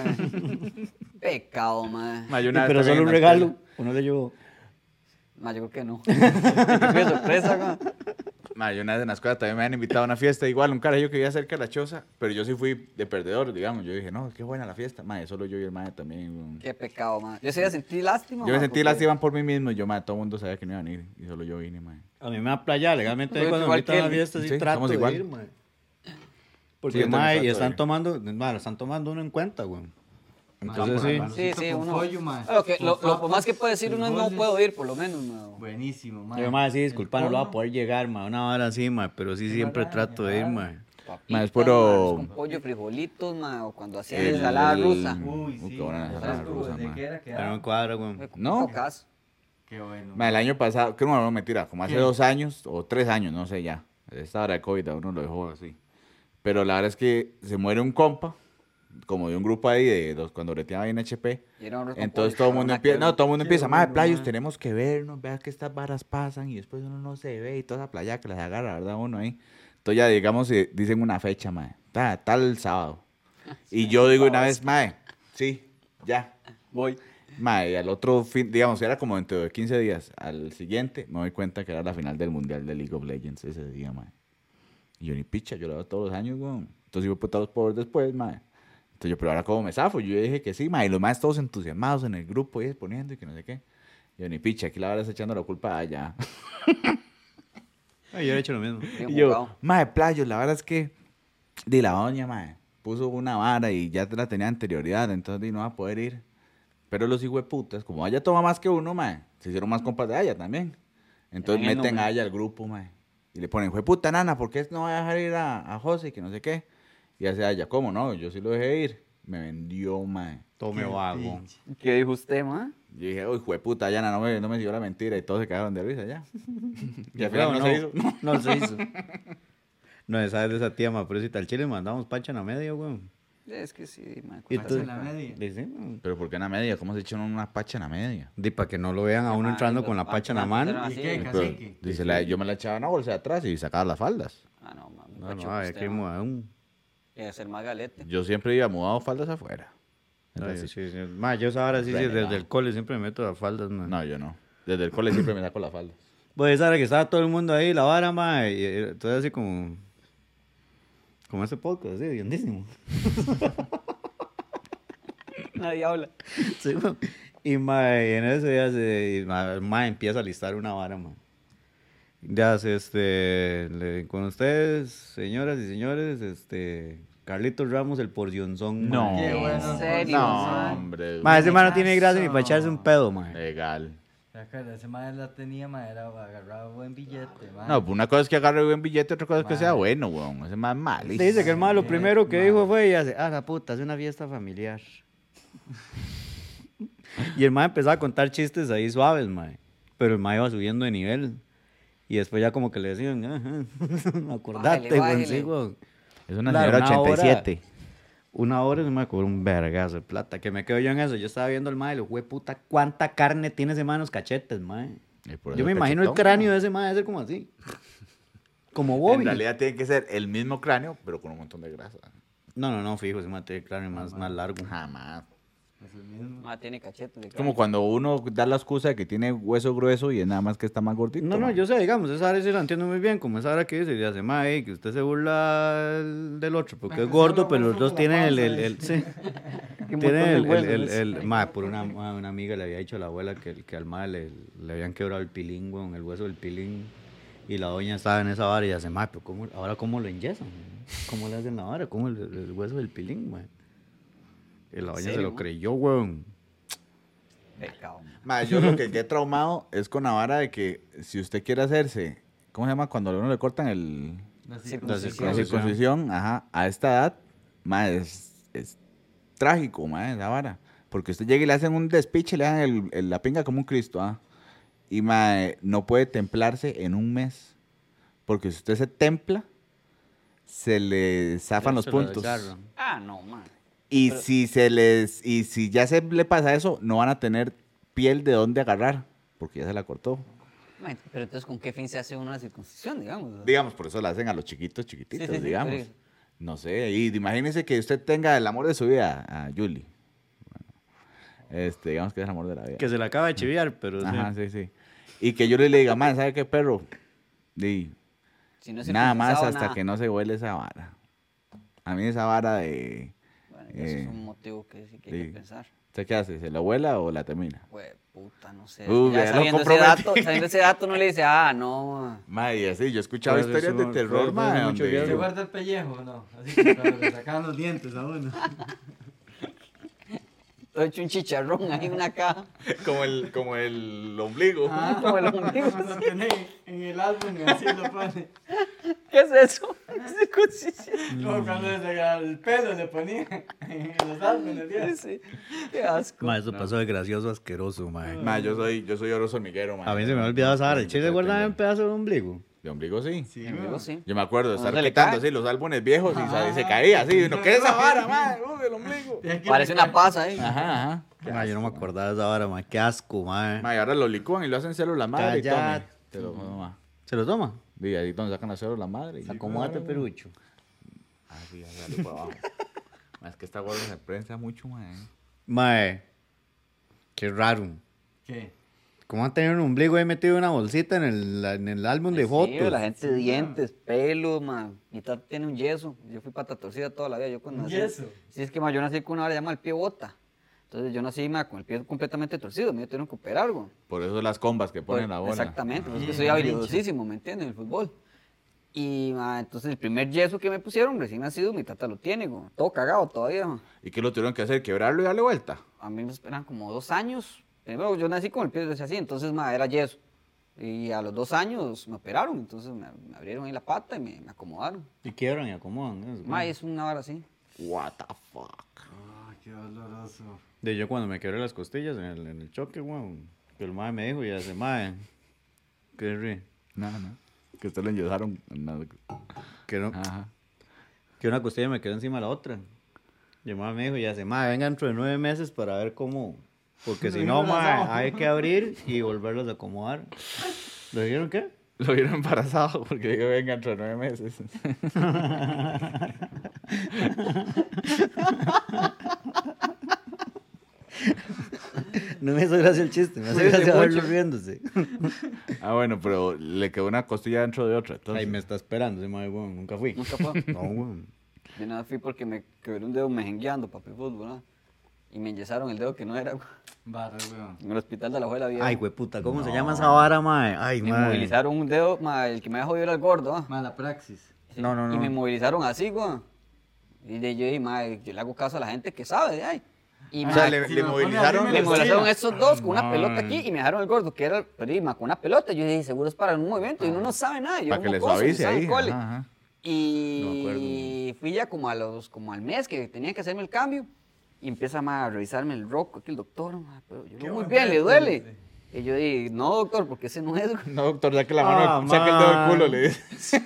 Pecado, ma. Ma, yo una vez Pero también solo en un la regalo, escuela- uno le llevó. Ma, yo creo que no. Fue de sorpresa, ma. Ma, yo una vez en la escuela también me habían invitado a una fiesta, igual, un carajillo que vivía cerca de la choza, pero yo sí fui de perdedor, digamos. Yo dije, no, qué buena la fiesta. Ma, solo yo y el mae también. weón. Qué pecado, ma. Yo sí me sentí lástima, Yo me ma, sentí porque- lástima por mí mismo y yo, ma, todo el mundo sabía que no iban a ir y solo yo vine, ma. A mí me da playa, legalmente Soy cuando me igual invitan a que una él. fiesta sí, Sí, trato somos de igual. ir, mae. Sí, Porque, yo también mae, trato y de están ir. tomando, mae, lo están tomando uno en cuenta, güey. Entonces Mae, sí. mae, Sí, sí, con uno. pollo, mae. Lo, que, lo, Con lo papas, más que puede decir uno es no frijoles. puedo ir, por lo menos, ma. Buenísimo, mae. Yo, mae, sí, disculpa, no lo voy a El poder llegar, mae, una hora así, mae, pero sí siempre verdad, trato de ir, ya. mae. Papitas, Ma, es puro- ma, arroz con pollo, frijolitos, ma, o cuando hacían El- ensalada el- rusa. Uy, Uy, sí. qué buena mae. ensalada ¿Sabes rusa, cómo- de mae. qué era? ¿Qué Pero no era? cuadra, güey. No. Un tocazo. Qué bueno. Ma, el año pasado, que no, no, mentira, como hace ¿Qué? dos años o tres años, no sé ya. Esta hora de COVID a uno lo dejó así. Pero la verdad es que se muere un compa, como de un grupo ahí, de los, cuando breteaba ahí en H P. Y era un arroz con Entonces pollo, todo el pero mundo nada que empieza, ver. no, todo el mundo Qué empieza, madre, bueno, playos, ma. tenemos que vernos, vea que estas varas pasan y después uno no se ve y toda esa playa que las agarra, ¿verdad? Uno ahí. Entonces ya digamos, eh, dicen una fecha, madre, tal, tal sábado. Y yo digo una vez, madre, sí, ya. Voy. Madre, y al otro fin, digamos, era como dentro de quince días, al siguiente me doy cuenta que era la final del Mundial de League of Legends ese día, madre. Y yo ni picha, yo lo veo todos los años, weón. Entonces iba a putar los pobres después, madre. Entonces yo, pero ahora cómo me zafo. Yo dije que sí, madre. Y los más todos entusiasmados en el grupo y poniendo y que no sé qué. Yo ni picha, aquí la verdad está echando la culpa a allá. Ay, yo he hecho lo mismo. Bien Y yo, jugado. madre, playo, la verdad es que de la doña, madre, puso una vara y ya la tenía anterioridad, entonces di, no va a poder ir. Pero los hijueputas, como ella toma más que uno, madre, se hicieron más compas de ella también. Entonces Tienen el meten a número. ella al grupo, madre. Y le ponen, fue puta nana, ¿por qué no voy a dejar ir a, a José? Que no sé qué. Y hace ella, ¿cómo no? Yo sí lo dejé ir. Me vendió, mae. Tome vago. ¿Qué dijo usted, ma? Yo dije, uy, fue puta, Yana, no me, no me siguió la mentira. Y todos se cagaron de risa ya. Y al final no, se hizo. No se hizo. No, sabes de esa tía, ma, pero si tal chile mandamos pancha en la media, weón. Es que sí, ma. ¿Y Pasa tú? en la media. Dice, no. Pero ¿por qué en la media? ¿Cómo se echó una pacha en la media? Di, para que no lo vean a uno Ay, entrando los con la pacha en la panchos mano. antes ¿Y eran qué, así. Pero, cacique? dice, la- yo me la echaba en una bolsa de atrás y sacaba las faldas. Ah, no, ma. muy No, pachuco no, hay usted, que ma. mover un... Hay que ser más galete. Yo siempre iba mudado faldas afuera. Ay, Entonces, sí, sí. Ma, yo ahora sí, sí, Renegado. desde el cole siempre me meto las faldas, ma. no, yo no. Desde el cole siempre me saco las faldas. Pues ahora que estaba todo el mundo ahí, la vara, ma, y, y todo así como... Como ese podcast, así, biendísimo. Nadie habla. Sí, ma. Y, ma, y en eso ya se... y, ma, ma, empieza a listar una vara, ma. Ya, se, este... le- con ustedes, señoras y señores, este... Carlitos Ramos, el porcionzón, ma. No. Qué bueno. ¿En serio, No, ma? hombre. Ma, ese man no tiene gracia ni Eso. para echarse un pedo, ma. Legal. ¿Te acuerdas? Ese madre la tenía, madre, era agarraba buen billete, madre. No, pues una cosa es que agarre buen billete, otra cosa es que Mae. sea bueno, weón. Ese más mal. Le dice que el ma lo Sí, primero que ma. dijo fue, y hace, ah, la puta, es una fiesta familiar. Y el ma empezaba a contar chistes ahí suaves, ma. Pero el ma iba subiendo de nivel. Y después ya como que le decían, ajá, acordate, Bájale, güey, bájale. sí, güey. Es una Claro, señora una ochenta y siete. Una hora se me cobró un vergazo de plata. Que me quedo yo en eso. Yo estaba viendo el ma y le dije, puta, ¿cuánta carne tiene ese ma en los cachetes, ma? Y por Yo eso me imagino el cachetón, cráneo ma. de ese ma debe ser como así. Como Bobby. En realidad tiene que ser el mismo cráneo, pero con un montón de grasa. No, no, no, fijo, ese ma tiene el cráneo más, más largo. Jamás. Es el mismo. Ma, tiene cachetes de Es como cuando uno da la excusa de que tiene hueso grueso y es nada más que está más gordito. No, no, ma. yo sé, digamos, esa área sí la entiendo muy bien, como esa área que dice, y hace más que usted se burla del del otro, porque es gordo, pero los dos tienen el, el, el, sí, tienen el, el, el, el- ma, por una, ma, una amiga le había dicho a la abuela que, que al ma le, le habían quebrado el pilín, weón, el hueso del pilín, y la doña estaba en esa vara y hace, ma, pero ¿cómo, ahora cómo lo enyesan? ¿Cómo le hacen la vara? ¿Cómo el, el hueso del pilín, ma? Y la doña se serio, lo ma? creyó, weón. Pecado, ma. Ma, yo lo que quedé traumado es con la vara de que si usted quiere hacerse, ¿cómo se llama? Cuando a uno le cortan el, La circuncisión. la circuncisión, ajá, a esta edad, ma, es, es trágico, ma, esa vara. Porque usted llega y le hacen un despiche, le dan el- el- la pinga como un Cristo, ¿ah? Y ma, no puede templarse en un mes. Porque si usted se templa, se le zafan los Se lo puntos. desgarran. Ah, no, ma. Y Pero- si se les, y si ya se le pasa eso, no van a tener piel de dónde agarrar, porque ya se la cortó. Ma, pero entonces, ¿con qué fin se hace una circuncisión, digamos? Digamos, por eso la hacen a los chiquitos, chiquititos, Sí, sí, sí, digamos. pero- No sé, y imagínese que usted tenga el amor de su vida, a Julie. Bueno, este, digamos que es el amor de la vida. Que se le acaba de chiviar, pero sí. Ajá, sí, sí. Y que yo le diga, man, ¿sabe qué, perro? Di, Si no es nada más circuncisado, hasta nada. que no se huele esa vara. A mí esa vara de... Bueno, eso es eh, un motivo que sí que hay sí. que pensar. ¿Usted qué hace? ¿Se la vuela o la termina? Pues, puta, no sé. Uh, ya ya lo sabiendo ese, comprometí. dato, sabiendo ese dato, no le dice, ah, no. Ma, y así, yo he escuchado Pues historias eso- de terror, pues ma, eso mucho donde- riesgo. ¿Se guarda el pellejo o no? Así que cuando le sacaban los dientes a uno. Todo hecho un chicharrón ahí en una caja. como, el, como el ombligo. Ah, Como el ombligo, Lo tenés en el álbum y así lo pone. ¿Qué es eso? Circuncisión. Como cuando le sacaba el pelo le ponía en los álbumes, ¿sí? Sí, qué asco. Ma, eso pasó de gracioso asqueroso, ma. Ma, yo soy, yo soy oro hormiguero, ma. A mí se me ha olvidado esa vara. ¿El Yo chile tengo- guardaba en pedazo de ombligo? De ombligo, sí. Sí, Amigo, ma. sí. Yo me acuerdo de estar ¿Dónde le quitando cae? así los álbumes viejos y sa- y se Ah. caía así. Uno, ¿qué es esa vara, ma? Uy, el ombligo. Y aquí Parece le una pasa ahí. Ajá, ajá. Ma, yo no me acordaba de esa vara, ma. Qué asco, ma. Ma, y ahora lo licúan y lo hacen células madre y tome. Cállate. Te lo toma. ¿Se lo toma? Y ahí donde sacan las células madre. y- Acomódate, perucho. Ah, sí, ya salió por abajo. Ma, es que esta gorda se prensa mucho, ma. eh. Mae, qué raro. ¿Qué? ¿Cómo han tenido un ombligo ahí metido en una bolsita en el, en el álbum de Sí, fotos? la gente dientes, pelos, ma. Mi tata tiene un yeso. Yo fui pata torcida toda la vida. Yo cuando ¿Un nací- yeso? Sí, es que ma, yo nací con una vara llamada el pie bota. Entonces yo nací ma, con el pie completamente torcido. Me tuvieron que operar, güey. Por eso las combas que ponen Pues, ahora. Exactamente, pues es que Ah. soy habilidosísimo, ¿me entiendes? En el fútbol. Y ma, entonces el primer yeso que me pusieron, recién nacido, mi tata lo tiene, güey. Todo cagado todavía. Ma. ¿Y qué lo tuvieron que hacer? ¿Quebrarlo y darle vuelta? A mí me esperan como dos años. Primero yo nací con el pie así, entonces ma, era yeso. Y a los dos años me operaron, entonces me, me abrieron ahí la pata y me, me acomodaron. Y quiebran y acomodan. ¿No? Ma, es una hora así. What the fuck. Ay, qué doloroso. De yo cuando me quebré las costillas en el, en el choque, weón, que el mae me dijo y hace, mae, ¿qué ríe? No, no. Que usted lo enyesaron. No. Que, no, Ajá. que una costilla me quedó encima de la otra. Y el mae me dijo y hace, mae, venga dentro de nueve meses para ver cómo, porque si no, mae, hay que abrir y volverlos a acomodar. ¿Lo dijeron qué? Lo vieron embarazado porque digo, venga, dentro de nueve meses. No me hizo gracia el chiste, me hace Cuídese gracia verlo mucho. riéndose. Ah, bueno, pero le quedó una costilla dentro de otra. Entonces. Ahí me está esperando ese mae, weón, nunca fui. Nunca fue. No, weón. Yo nada fui porque me quebré un dedo mejengueando, papi fútbol, ¿no? Y me enyesaron el dedo que no era, güey. Barra, weón. En el hospital de la abuela vieja. Ay, güey, puta, ¿cómo se llama esa vara, mae? Ay, Me mae. movilizaron un dedo, ma, el que me había jodido era el gordo, ¿ah? Mala praxis. Sí. No, no, Y no. me movilizaron así, güey. Y de yo dije, ma, yo le hago caso a la gente que sabe de ahí. Y, O ma, sea, le, si le me pone movilizaron. así, me me movilizaron decía. estos dos con una No. pelota aquí y me dejaron el gordo, que era, pero y, ma, con una pelota. Yo dije, seguro es para un movimiento y uno no sabe nada. Yo Para era que un le mocoso, suavice estaba en ahí. cole. Ajá, ajá. No me acuerdo. Y fui ya como, a los, como al mes que tenía que hacerme el cambio. Y empieza ma, a revisarme el roco, aquí el doctor, ma, pero yo Qué lo muy buen bien, le gesto, duele. dice. Y yo dije, no doctor, porque ese no es. güey". No, doctor, saque la mano, Ah, saque el dedo del man. culo, le dice.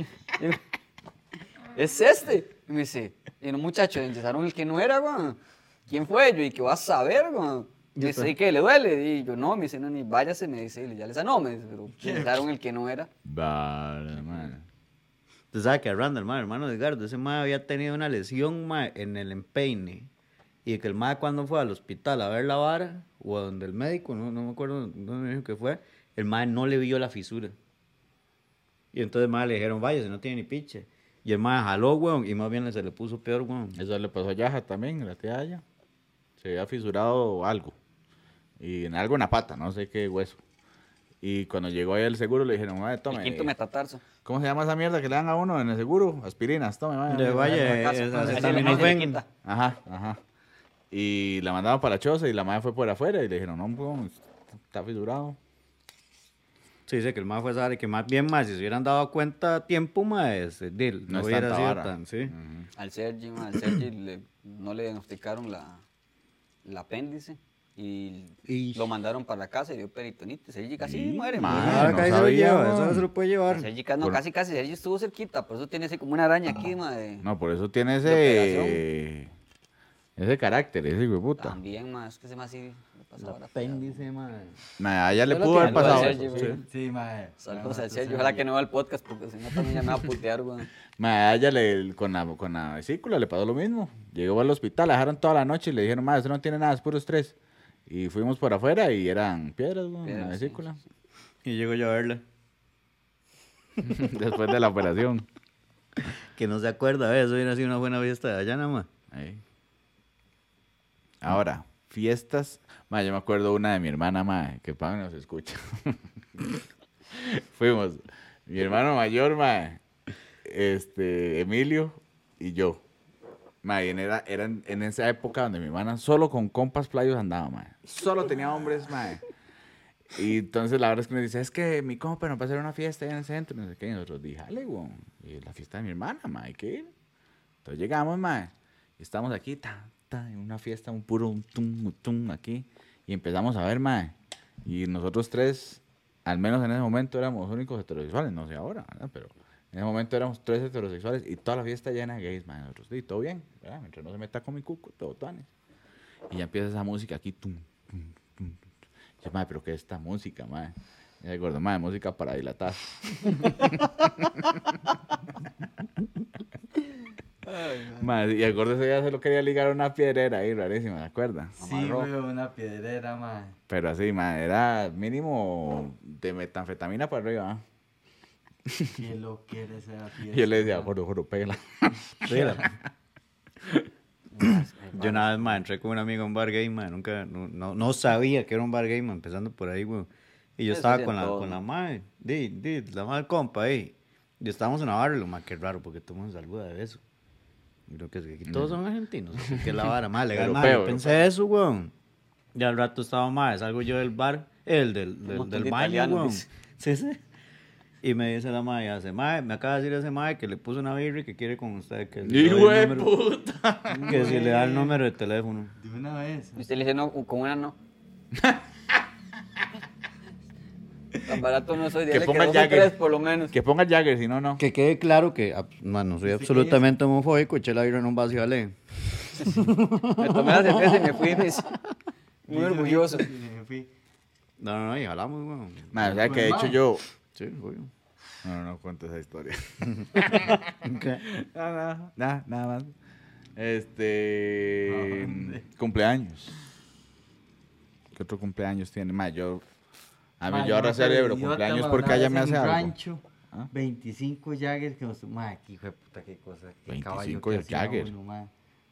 Es este. Y me dice, y no muchacho, empezaron el que no era, güey. ¿Quién fue? Yo, ¿y qué vas a saber, güey? Me dice, ¿y qué le duele? Y yo, no, me dice, no, ni váyase, me dice, ya le sanó, me dice, pero empezaron el que no era. Vale, man. Usted sabe que a Randall, mae, hermano de Edgardo, ese mae había tenido una lesión, mae, en el empeine. Y que el mae cuando fue al hospital a ver la vara, o a donde el médico, no, no me acuerdo dónde me dijo que fue, el mae no le vio la fisura. Y entonces el mae le dijeron, vaya, si no tiene ni piche. Y el mae jaló, weón, y más bien se le puso peor, weón. Eso le pasó a Yaja también, la tía Aya. Se había fisurado algo. Y en algo en la pata, no sé qué hueso. Y cuando llegó ahí el seguro le dijeron, madre, tome. El quinto metatarso. ¿Cómo se llama esa mierda que le dan a uno en el seguro? Aspirinas, tome, madre. De vaya, Ese es le- ese le acetaminofén. quita. Ajá, ajá. Y la mandaban para la choza y la madre fue por afuera y le dijeron, no, weón, está fisurado. Sí, dice que el mae fue esa vara y que más bien, mae, si se hubieran dado cuenta a tiempo, mae, ese deal, no, No es hubiera tanta sido vara. tan, sí. Ujú. Al Sergi, ma, al Sergi le- no le diagnosticaron la, el apéndice y Y- lo mandaron para la casa y dio peritonitis. Sergi casi Y, muere. ma, ma. Ah, no casi se lo sabía, lleva, weón. eso se lo puede llevar. Sergi casi, no, Por- casi, casi, Sergi estuvo cerquita, por eso tiene así como una araña aquí, ma, de- No, por eso tiene De ese... Ese carácter, ese hijo de puta. También, ma, es que se me así le pasa ahora. Apéndice, mae. Mae, a ella le Yo lo pudo haber entiendo, pasado al eso. Sergi, Sí. güey. Sí, mae. Saludos Ah, al tú Sergi, sabes. ojalá que no vea el podcast porque si no también ya me va a putear, güey. Mae, a ella le, con, la, con la vesícula le pasó lo mismo. Llegó al hospital, la dejaron toda la noche y le dijeron, madre, usted no tiene nada, es puro estrés. Y fuimos por afuera y eran piedras, güey, en la Piedras, sí. vesícula. Y llego yo a verla. Después de la operación. Que no se acuerda, ¿ves? Eso hubiera sido una buena fiesta de allá, nada más. Ahí. Ahora, fiestas. Mae, yo me acuerdo una de mi hermana, mae, que Pablo nos escucha. Fuimos, mi hermano mayor, mae, este, Emilio y yo. Mae, en era, era en, en esa época donde mi hermana solo con compas playos andaba, mae. Solo tenía hombres, mae. Y entonces la verdad es que nos dice, es que mi compa nos va a hacer una fiesta ahí en el centro, no sé qué. Y nosotros dije, dale, güey. Y la fiesta de mi hermana, mae, hay que ir. Entonces llegamos, mae, y estamos aquí, ta, ta, en una fiesta, un puro un tum, un tum aquí. Y empezamos a ver, mae. Y nosotros tres, al menos en ese momento, éramos únicos heterosexuales, no sé ahora, ¿verdad? Pero en ese momento éramos tres heterosexuales y toda la fiesta llena de gays, mae. Nosotros, sí, todo bien, ¿verdad? Mientras no se meta con mi cuco, todo tuanes. Y ya empieza esa música aquí, tum, tum, tum. Y yo, mae, ¿pero qué es esta música, mae? Y yo recuerdo, mae, música para dilatar. Mae, y el gordo ese día se lo quería ligar a una piedrera ahí, rarísima, ¿se acuerda? Sí, Amarró. güey, una piedrera, mae. Pero así, mae, era mínimo de metanfetamina para arriba, ¿ah? Que lo quiere esa fiesta. Y yo le decía, gordo, gordo, pégala. Yo una vez, mae, entré con un amigo a un bar gay, mae, nunca, no, no, no sabía que era un bar gay, mae, empezando por ahí, güey. Y yo Eso estaba sí, con la, todo, con la ¿no? mae, di, di, la mae compa ahí. Y estábamos en la barra y lo mae, qué raro, porque todo el mundo saluda de eso. Y creo que es que aquí todos son argentinos, así que es la vara, mae, legal, mae, Europeo, yo pensé eso, güey. Y al rato estaba, mae, salgo yo del bar, El del, del, montón del de baño, italianos, weón. dice. Sí, sí. Y me dice la madre, hace, madre, me acaba de decir ese madre que le puso una birra y que quiere con usted. Que si le doy ¡Hijo el de número- puta! Que si le da el número de teléfono. De una vez. Y usted le dice, no, con una no. Tan barato no soy, Que dígale que, ponga dos el o Jagger. tres por lo menos. Que ponga el Jagger, si no, no. Que quede claro que, ah, mano, soy ¿Usted qué absolutamente homofóbico, eché la birra en un vaso y jalé. Me tomé la cerveza y me fui me dice, muy orgulloso. Y me fui. No, no, no, y jalamos, weón. Madre, o sea, que de Pues, hecho ma. yo... Sí, obvio. No, no, no cuento esa historia. ¿Qué? No, no, nada, nada más. Este... ¿Dónde? Cumpleaños. ¿Qué otro cumpleaños tiene? Madre, yo... A mí Ma, yo ahora me acuerdo, celebro idiota, cumpleaños ma, porque una ella vez me hace en algo. Rancho, ¿Ah? veinticinco Jagger que nos... Ma, qué hijo de puta, qué cosa. Qué veinticinco caballo que de hacía Jagger. uno, ma.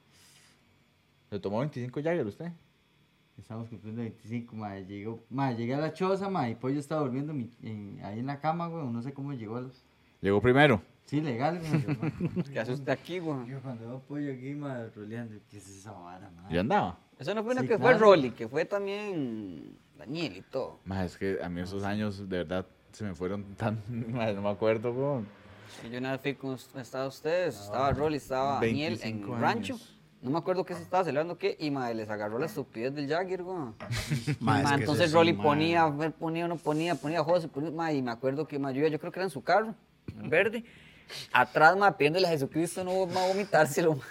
¿Se tomó veinticinco Jagger usted? Estamos cumpliendo veinticinco, ma. Llegó, ma, llegué a la choza, ma, y Pollo estaba durmiendo mi- en- ahí en la cama, güey. No sé cómo llegó. a los- Llegó primero. Sí, legal, güey. ma. ¿Qué hace usted aquí, güey? Yo cuando veo Pollo aquí, ma, roleando, ¿qué es esa vara, ma? Yo andaba. Eso no fue una Sí, que fue claro. Rolly, que fue también Daniel y todo. Más es que a mí esos años de verdad se me fueron tan... Madre, no me acuerdo, weón. Y yo una vez fui con estaban ustedes, estaba Rolly, estaba Daniel en veinticinco Rancho. años. No me acuerdo qué se estaba celebrando qué, y madre, les agarró la estupidez del Jagger, güey. Ma, es Ma, que entonces eso sí, Rolly ma. ponía, él ponía, no ponía, ponía José, ponía, ma, y me acuerdo que ma, yo, iba- yo creo que era en su carro, verde. Atrás, ma, pidiéndole a Jesucristo no va a vomitárselo, ma.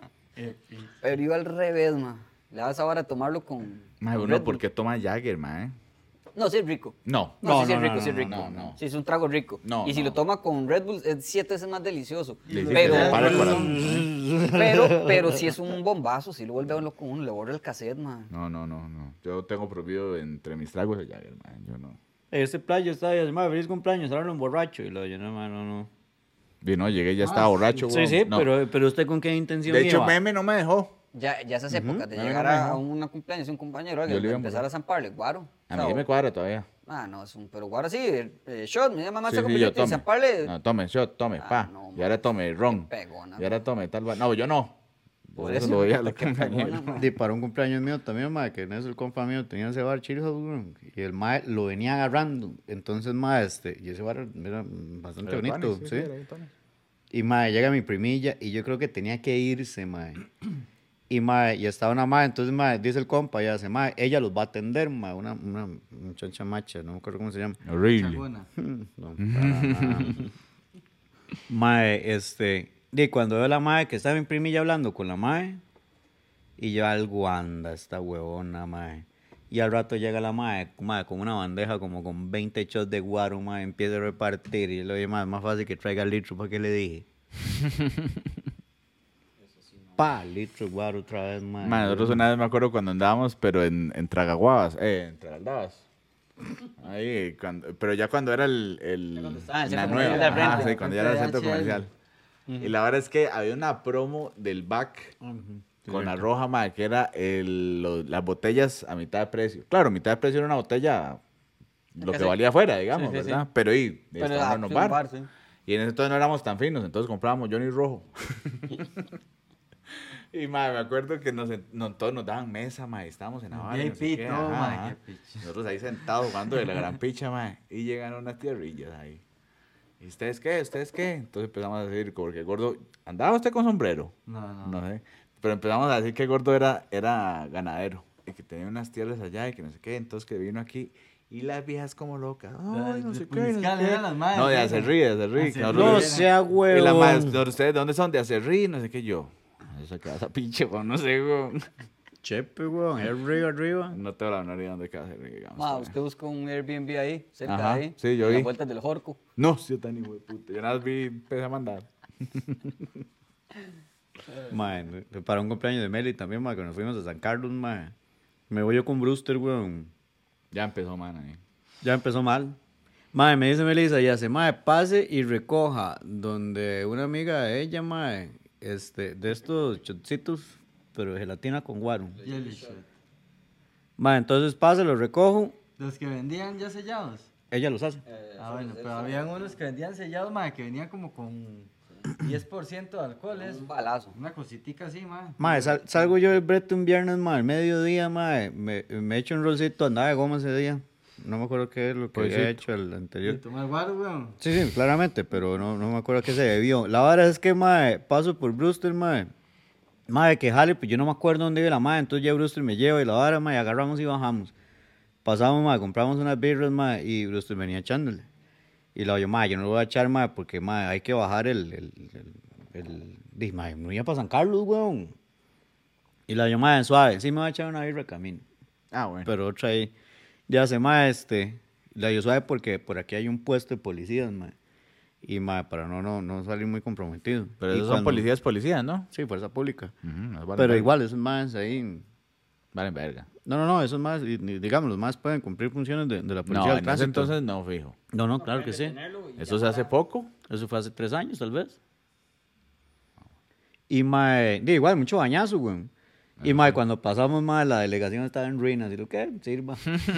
Pero iba al revés, ma. Le daba esa vara a tomarlo con. Madre, con uno, Red ¿por Bull. qué toma Jagger, mae? No, sí es rico. No. No, No, sí, sí no, es rico, no, sí es no, rico. no, no. Sí, es un trago rico. No, y si no. lo toma con Red Bull, es siete veces más delicioso. Le dice Pero, que se para el corazón. pero, pero si es un bombazo, si lo vuelve a verlo con uno, le borra el cassette, man. No, no, no, no. Yo tengo prohibido entre mis tragos el Jagger, mae. Yo no. Ese playo está ahí, ma, feliz cumpleaños, ahora un borracho. Y lo yo, no, ma, no, no. Y no, llegué y ya Ah, estaba borracho, Sí, weón. sí, No. pero, pero usted con qué intención De hecho, iba? Meme no me dejó. Ya, ya esas épocas de no, llegar no, a, no. a una cumpleaños de un compañero, Yo le que iba a empezar morir. a zamparle, guaro. A O mí sea, me cuadra todavía. Ah, no, es un, pero guaro sí, eh, shot, me llama más Sí, a sí, yo compañero y tome. zamparle. No, tome, shot, tome, Ah, pa. no, y ahora tome ron. qué pegona, Y ahora tome tal. va- No, yo no. Por, Por eso, eso, lo voy a los qué pegona, compañeros. man. Y para un cumpleaños mío también, ma, que en eso el compa mío tenía ese bar Chirijo, weón, y el ma lo venía agarrando. Entonces, ma, este, y ese bar era bastante Pero bonito, Tony, sí. era ahí, Tony. Y ma, llega mi primilla y yo creo que tenía que irse, ma. Y ma, y estaba una ma, entonces ma, dice el compa y hace, ma, ella los va a atender, ma, una, una muchacha macha, no me acuerdo cómo se llama. Horrible. Chagona. No, para nada. Mae, este, y cuando veo a la mae que está mi primilla hablando con la mae, y yo algo anda esta huevona, mae. Y al rato llega la mae, mae, con una bandeja como con veinte shots de guaro, mae, empieza a repartir. Y yo le digo, mae, es más fácil que traiga el litro, ¿para qué le dije? Pa, litro de guaro otra vez, mae. Man, nosotros una vez me acuerdo cuando andábamos, pero en, en Tragaguabas, eh, en Tragaldabas. Ahí, cuando, pero ya cuando era el, el cuando estaba en el la centro nueva, comercial de ajá, frente. sí, cuando ya era el centro Frente de H L. comercial. Y la verdad es que había una promo del back con la roja, madre, que era el, lo- las botellas a mitad de precio. Claro, mitad de precio era una botella, lo que Casi- valía afuera, digamos, Sí, sí, sí. ¿verdad? Pero ahí, Pero estábamos ah, en los sí, bar. bar, sí. Y en ese entonces no éramos tan finos, entonces comprábamos Johnny Rojo. Y madre, me acuerdo que nos, no, todos nos daban mesa, madre, estábamos en la barra, no sé V I P, qué, todo, ajá, madre, ajá. qué picha. Nosotros ahí sentados jugando de la gran picha, madre, y llegan unas tierrillas ahí. ¿Y ustedes qué? ¿Ustedes qué? Entonces empezamos a decir, porque el gordo, ¿andaba usted con sombrero? No, no. No sé. Pero empezamos a decir que el gordo era, era ganadero y que tenía unas tierras allá y que no sé qué. Entonces que vino aquí y las viejas como locas. Ay, no de sé qué. No, sé Puniscal qué. eran las madres, No, de ¿sí? Acerrí, de Acerrí. Acerrí. Nosotros- No Era. sea y la madre, huevón. ¿ustedes de dónde son? De Acerrí, no sé qué. Yo, eso queda esa pinche, weón, no sé, weón. Chepe, weón, arriba, arriba. No tengo la menor idea de dónde queda Acerrí, digamos. Ma, todavía. usted busca un Airbnb ahí, cerca Ajá, de ahí. sí, yo en vi. las vueltas del Jorco. No, sí, tan hijo de puta. Yo nada más vi, empecé a mandar. Mae, para un cumpleaños de Meli también, mae, que nos fuimos a San Carlos, mae. Me voy yo con Brewster, weón. Ya empezó, man, ahí. Ya empezó mal. Mae, me dice Melissa, ya se, mae, pase y recoja donde una amiga de ella, mae, este, de estos chocitos, pero de gelatina con guaro. Jelly shot. Mae, entonces pase, los recojo, Los que vendían ya sellados. ella los hace. Ah, bueno, pero habían unos que vendían sellados, madre, que venían como con diez por ciento de alcohol, es Un balazo. una cositica así, madre. Mae, sal- salgo yo del brete un viernes, mae, al mediodía, mae, me, me echo un rolcito, andaba de goma ese día. No me acuerdo qué es lo que Pues había sí. hecho el ¿Y anterior. tomar guaro, weón? Sí, sí, claramente, pero no, no me acuerdo qué se debió. La verdad es que, mae, paso por Brewster, mae. Mae, que jale, pues yo no me acuerdo dónde vive la mae, entonces ya Brewster me lleva y la vara, mae, agarramos y bajamos. Pasamos, mae, compramos unas birras, mae, y Brewster venía echándole. Y la yo, mae, yo no lo voy a echar, mae, porque, mae, hay que bajar el, el, el, el, el mae, no iba para San Carlos, weón. Y la yo, mae, suave, sí me voy a echar una birra camino. Ah, bueno. Pero otra ahí, ya se, mae, este, la yo suave porque por aquí hay un puesto de policías, mae. Y, mae, para no, no, no salir muy comprometido. Pero Y esos son cuando- policías, policías, ¿no? Sí, fuerza pública. Ujú, nos valen Pero verga. igual, esos más ahí. Valen verga. No, no, no, esos más, y- y digamos, los más pueden cumplir funciones de, de la policía No, del en ese tránsito. entonces no, fijo. No, no, claro que sí. Eso se hace poco. Eso fue hace tres años, tal vez. Y, mae, di, igual, mucho bañazo, güey. Y, mae, cuando pasamos, mae, la delegación estaba en ruinas. Y lo que, sirva.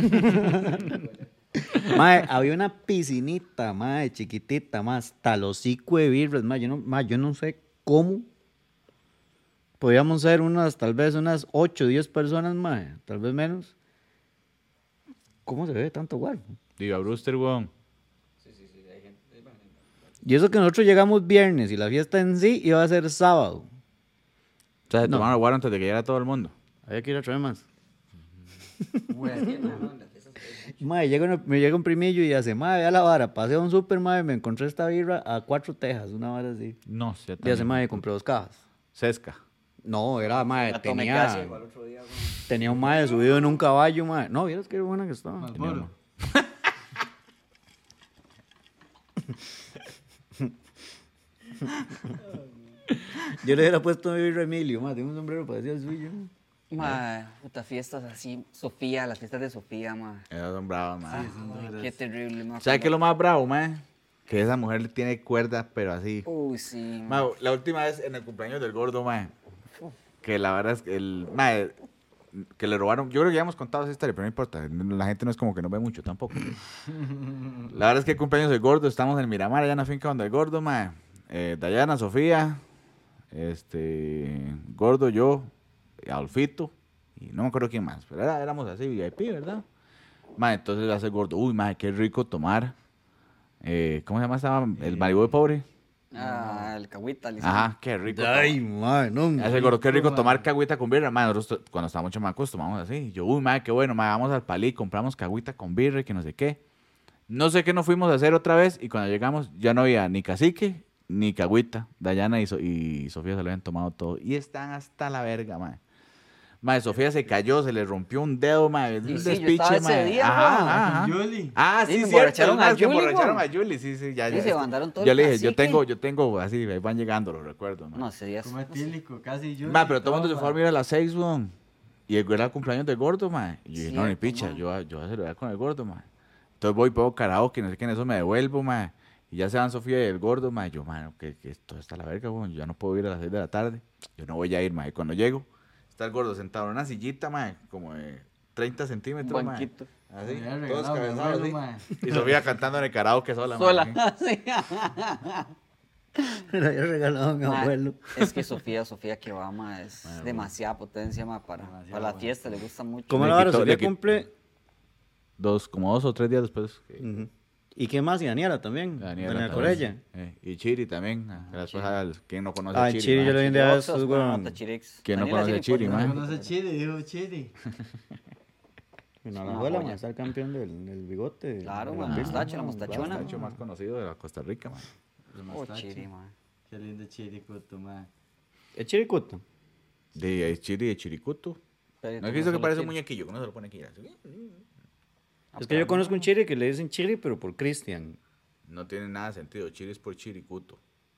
Mae, había una piscinita, mae, chiquitita, más, talocico de birras, mae, yo no, mae, yo no sé cómo podíamos ser unas, tal vez unas ocho, diez personas, mae, tal vez menos. ¿Cómo se ve tanto guaro? Digo, a Brewster, weón. Y eso que nosotros llegamos viernes y la fiesta en sí iba a ser sábado. O sea, se No. tomaron guaro antes de que llegara todo el mundo. Había que ir a traer más. Weón. Mae, llega uno- me llega un primillo y hace, mae, vea la vara, pasé a un super, mae, me encontré esta birra a cuatro tejas, una vara así. No sé. Y hace, mae, compré dos cajas. Sesca. No, era, mae, La tomé tenía, casi igual otro día, güey. tenía un mae subido en un caballo, mae. No, vieras qué buena que estaba. Malboro. Yo le hubiera puesto a mi birra a Emilio, mae, tengo un sombrero parecido al suyo. Ma, puta, fiestas así, Sofía, las fiestas de Sofía, ma. Esos son bravos, man. Ay, qué terrible, ma. ¿Sabes qué es lo más bravo, man? Que esa mujer tiene cuerda, pero así. Uy, sí, ma. Ma, la última vez en el cumpleaños del gordo, man, que la verdad es que el, ma, que le robaron, yo creo que ya hemos contado esa historia, pero no importa, la gente no es como que no ve mucho tampoco. La verdad es que el cumpleaños del gordo, estamos en Miramar, allá en la finca donde el gordo, man, eh, Dayana, Sofía, este, gordo, yo, Alfito, y no me acuerdo quién más, pero era- éramos así, V I P, ¿verdad? Ma, entonces hace el gordo, uy, ma, qué rico tomar, eh, ¿cómo se llama esta? El Malibu de pobre. Ah, el cagüita, listo. Ajá, qué rico. Ay, mae, no. Hace gordo, qué rico man. tomar cagüita con birra, man. Nosotros to- cuando estábamos chamacos tomamos así. Yo, uy, madre, qué bueno, madre, vamos al palí, compramos cagüita con birra y que no sé qué. No sé qué nos fuimos a hacer otra vez y cuando llegamos ya no había ni cacique ni cagüita. Dayana y, So- y Sofía se lo habían tomado todo y están hasta la verga, madre. Madre, Sofía se cayó, se le rompió un dedo, madre. Un Sí, sí, yo despiche, estaba ese madre. día, Ajá, weón. ajá, ajá. Yuli. Ah, Sí, sí, me cierto. emborracharon es más, a que Yuli, emborracharon weón. a Yuli, sí, sí, ya, Sí, ya. se mandaron todo Yo el le dije, yo cacique. tengo, yo tengo, así, ahí van llegando, los recuerdos, madre. No, ese día Como es- etílico, casi Yuli. Ma, pero todo el mundo se fue a ma. dormir a las seis, weón. Y el- era el cumpleaños del gordo, ma. Y yo dije, no, ni Cierto, picha, ma. yo, yo voy a celebrar con el gordo, ma. Entonces voy, pego karaoke, no sé qué, en eso me devuelvo, ma. Y ya se van Sofía y el gordo, ma. Y yo, mano, que, que esto está a la verga, weón. Yo ya no puedo ir a las seis de la tarde. Yo no voy a ir, ma. Y cuando llego, está el gordo sentado en una sillita, ma, como de treinta centímetros, Un ma. banquito. Así, Me había todos regalado mi cabezados abuelo, así. ma. Y Sofía cantando en el karaoke sola, ma. Sola. así. Sí. Me lo había regalado a mi Ma, abuelo. Es que Sofía, Sofía que va, ma, es Bueno, demasiada potencia, ma, para, Demasiado, para la ma. fiesta, le gusta mucho. ¿Cómo Le la vara? quitó- Sofía le quitó- cumple. Dos, como dos o tres días después. que- Ujú. ¿Y qué más? Y Daniela también. Daniela Daniela también, Corella. sí. Eh, y Chiri también. ah, Después, al- ¿quién no conoce Ah, a Chiri? Chiri, ma? yo le vendí a Chirioxos, esos, buena weón. nota, Chirix. ¿Quién no Daniela conoce sí a le Chiri, importa. ma? No conoce Chile, dijo Chile. En una Alajuela, joya. ma, está el campeón del, del bigote. Claro, de ma, la birra. mostacho, la Ah, mostachona. El más conocido de la Costa Rica, man. El Oh, mostacho. Chiri, ma. Qué lindo chiricuto, ma. ¿Es chiricuto? De ahí Chiri de Chiricuto. Pero ¿No has tú visto que solo parece un Chiri. muñequillo? Que uno se lo pone aquí. así? Es que yo conozco un chiri que le dicen chiri, pero por Cristian. No tiene nada de sentido. Chiri es por Chiricuto.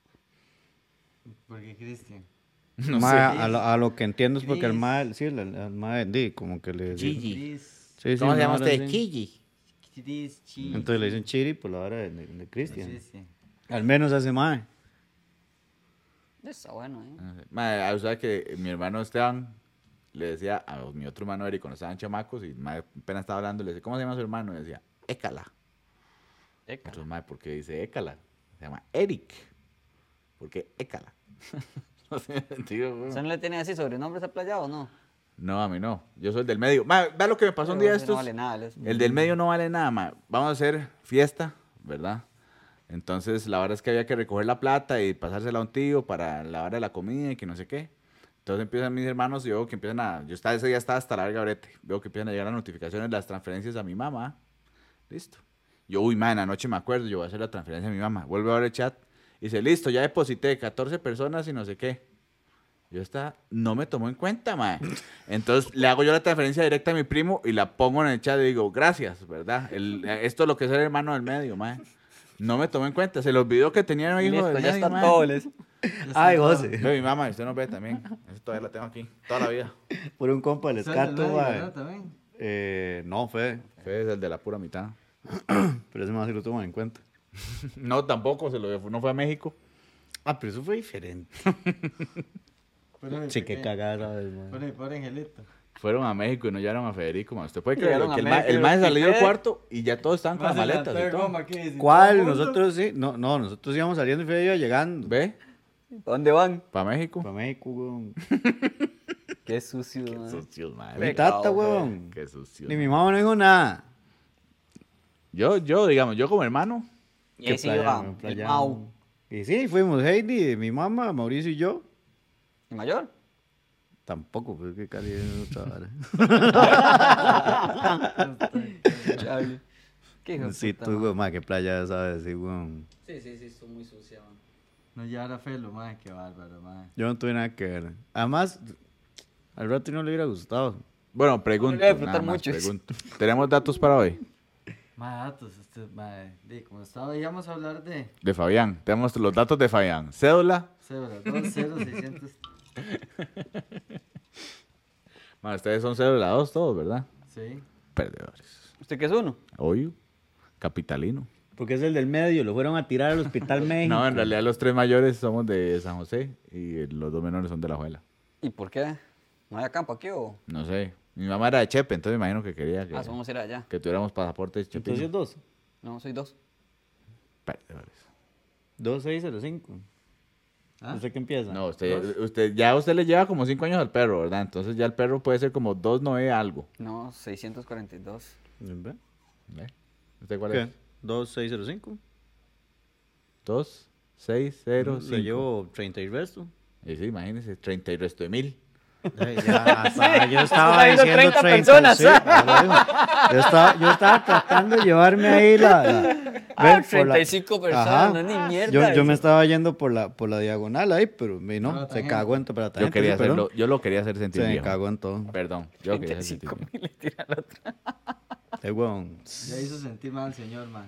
¿Por qué Cristian? No Ma, sé. a, lo, a lo que entiendo es porque el Chris. mae, sí, el, el mae, di, como que le... Gigi. Chris. Sí, sí, ¿Cómo se una llama vara usted? así. Kiji. Chris, Chi. Entonces le dicen chiri por la hora de, de, de Cristian. Cristian. Al menos hace mae. Está bueno, ¿eh? No sé. Ma, o sea que mi hermano Esteban le decía a mi otro hermano Eric cuando estaban chamacos y ma, apenas estaba hablando, le decía, ¿cómo se llama su hermano? Y decía, Écala. Entonces, ma, ¿por qué dice Écala? Se llama Eric. ¿Por qué Écala? No tiene sentido, güey. ¿Usted no le tenía así sobrenombre a esa playa o no? No, a mí no. Yo soy el del medio. Ma, vea lo que me pasó un día de Ese estos. No vale nada. eso. El del medio no vale nada, ma. Vamos a hacer fiesta, ¿verdad? Entonces, la verdad es que había que recoger la plata y pasársela a un tío para la hora de la comida y que no sé qué. Entonces empiezan mis hermanos y veo que empiezan a... Yo estaba, ese día estaba hasta la verga brete. Veo que empiezan a llegar las notificaciones, las transferencias a mi mamá. Listo. Yo, uy, ma, en la noche me acuerdo, yo voy a hacer la transferencia a mi mamá. Vuelvo a ver el chat y dice, listo, ya deposité catorce personas y no sé qué. Yo esta no me tomó en cuenta, mae. Entonces le hago yo la transferencia directa a mi primo y la pongo en el chat y digo, gracias, ¿verdad? El, esto es lo que es el hermano del medio, mae. No me tomó en cuenta. Se le olvidó que tenía un hijo Listo, del ya medio, está mae. todo. les- Ay, José. Ve, mi mamá, usted nos ve también. Eso todavía la tengo aquí, toda la vida. Por un compa del Ese es el escato, medio, mae. ¿verdad? También. Eh, no, fue. Fue el de la pura mitad. Pero ese más sí lo toman en cuenta. No, tampoco, se lo, no fue a México. Ah, pero eso fue diferente. Pobre Sí, qué pequeño. cagada, ¿sabes, mae? Pobre, pobre angelito. Fueron a México y no llegaron a Federico, mae. Usted puede creer Llegaron que a el, ma, México, el mae pero salió del ¿qué? cuarto y ya todos estaban con las Más maletas y adelante, todo. goma, ¿qué dice? ¿Cuál? ¿Todo el mundo? Nosotros sí. No, no, nosotros íbamos saliendo y Fede iba llegando. ¿Ve? ¿Dónde van? Para México. Para México, weón. Qué sucio. Qué man. sucios, madre. Mi Pecado, tata, güey. weón. Qué sucio. Ni mi mamá no dijo nada. Yo, yo, digamos, yo como hermano, Y ahí sí playa, iba weón, el playa. Mau. Y sí, fuimos Heidi, mi mamá, Mauricio y yo. ¿El mayor? Tampoco, pues que Cali es otra vara. Charlie. Qué hijo de Sí, puta, tú, man. güey, ma, qué playa sabes, sí, weón. Sí, sí, sí, estoy muy sucia, man. No llevar a Felo, madre, qué bárbaro, madre. Yo no tuve nada que ver. Además, al rato no le hubiera gustado. bueno, pregunto, voy a disfrutar nada más, mucho. pregunto. ¿Tenemos datos para hoy? Madre, datos, este, madre. De, como estaba, íbamos a hablar de De Fabián. Tenemos los datos de Fabián. Cédula. cédula, dos cero seiscientos. Bueno, ustedes son cédula dos todos, ¿verdad? Sí. Perdedores. ¿Usted qué es uno? Obvio. Capitalino. Porque es el del medio, lo fueron a tirar al Hospital México. No, en realidad los tres mayores somos de San José y los dos menores son de La Juela. ¿Y por qué? ¿No hay campo aquí o...? No sé. Mi mamá era de Chepe, entonces me imagino que quería que, Ah, vamos a ir allá. que tuviéramos pasaportes Entonces chepinos. dos. No, soy dos. Perdedores. dos seis cero cinco. ¿Ah? ¿Usted qué empieza? No, usted, usted, ya usted le lleva como cinco años al perro, ¿verdad? Entonces ya el perro puede ser como dos nueve algo. No, seiscientos cuarenta y dos. ¿Ve? ¿Ve? ¿Usted cuál ¿Qué? es? dos seis cero cinco. dos, seis, cero, Le cinco. llevo treinta y resto. Y sí, imagínese, treinta y resto de mil. Ay, ya, hasta- yo estaba Está viendo diciendo treinta treinta, personas. sí, ya lo digo. yo, estaba, yo estaba tratando de llevarme ahí la... la- Ah, ver, por la- treinta y cinco personas, Ajá. no es ni mierda. Yo, yo me eso. estaba yendo por la, por la diagonal ahí, pero mi no, No, la se tangente. cagó en para la Yo tangente, quería sí, perdón. hacerlo, yo lo quería hacer sentir Se me viejo. cagó en todo. Perdón, yo lo quería hacer sentir treinta y cinco viejo. mil le tira la otra. Ay, weón. Ya hizo sentir mal al señor, man.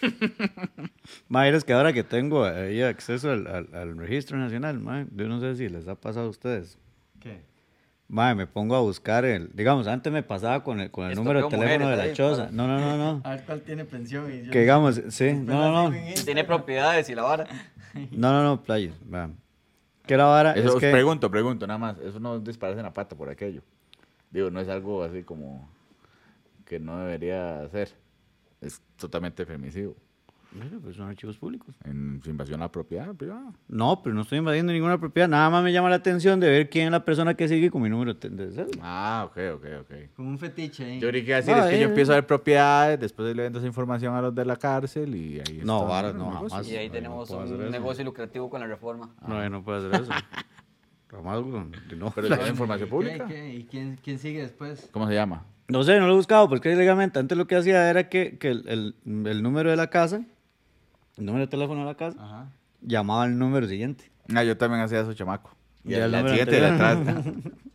Ma, es que ahora que tengo ahí acceso al, al, al registro nacional, ma, yo no sé si les ha pasado a ustedes. ¿Qué? Ma, me pongo a buscar el, digamos, antes me pasaba con el, con el Esto número de veo teléfono de mujeres la ahí, choza. para- No, no, no, no. A ver cuál tiene pensión. Y yo Que digamos, sí, no, no, no. no. Tiene propiedades y la vara. No, no, no, playas. Va. Que la vara Eso es os que... pregunto, pregunto, nada más. Eso no es dispararse en la pata por aquello. Digo, no es algo así como que no debería hacer. Es totalmente permisivo. Bueno, pues son archivos públicos. En su invasión a la propiedad privada. No, pero no estoy invadiendo ninguna propiedad. Nada más me llama la atención de ver quién es la persona que sigue con mi número de de cédula. Ah, ok, ok, ok. Como un fetiche ahí. Yo creí que iba a decir, No, es que eh, yo empiezo a ver propiedades, después le vendo esa información a los de la cárcel y ahí No, está. varas, el no, negocio. jamás. Y ahí no, tenemos no puedo hacer un eso. negocio lucrativo con la reforma. No, yo no puedo hacer eso. Jamás, weón. No. Pero es información ¿Qué, pública. qué? ¿Y quién, quién sigue después? ¿Cómo se llama? No sé, no lo he buscado porque legalmente antes lo que hacía era que, que el, el, el número de la casa, el número de teléfono de la casa, Ajá. llamaba al número siguiente. Ah, yo también hacía eso, chamaco. Y Ya el, el el número siguiente de anterior. atrás.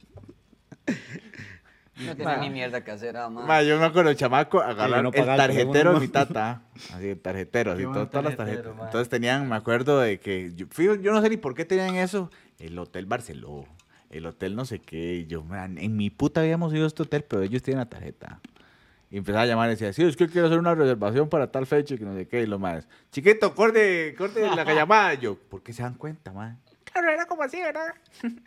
No tiene ni mierda que hacer, ah, man. Ma, yo me acuerdo, chamaco, agarrar no el pagar el tarjetero teléfono, de mi tata. Así, el tarjetero, así, Qué buen todo- todas las tarjetero, tarjetas. ma. Entonces tenían, me acuerdo de que, yo, fui- yo no sé ni por qué tenían eso, el Hotel Barceló, el hotel no sé qué, y yo, man, en mi puta habíamos ido a este hotel, pero ellos tienen la tarjeta. Y empezaba a llamar y decía, sí, es que quiero hacer una reservación para tal fecha y que no sé qué, y lo más. Chiquito, corte, corte la llamada. Y yo, ¿por qué se dan cuenta, man? Claro, era como así, ¿verdad?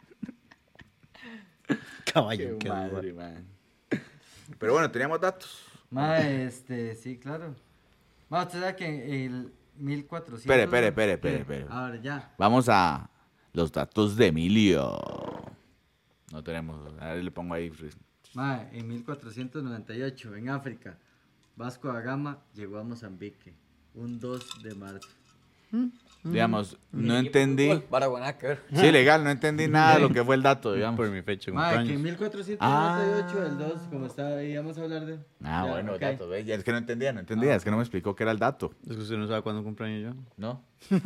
Caballo, Qué qué madre, man. Pero bueno, teníamos datos. Ma, este, sí, claro. Ma, usted sabe que el mil cuatrocientos... Espere, espere, espere, ¿Qué? espere, espere. Ahora ya. Vamos a los datos de Emilio. No tenemos. A ver, le pongo ahí. Mae, en mil cuatrocientos noventa y ocho, en África, Vasco da Gama llegó a Mozambique. Un dos de marzo. Digamos, no entendí. Para Guanaca. Sí, legal, no entendí nada de lo que fue el dato, digamos. Por mi fecha de Mae, que en cumpleaños. mil cuatrocientos noventa y ocho, el dos, como estaba ahí, vamos a hablar de... Ah, Ya, bueno, ok. dato, ¿ves? Ya es que no entendía, no entendía, es que no me explicó qué era el dato. Es que usted no sabe cuándo cumpleaños yo. ¿No?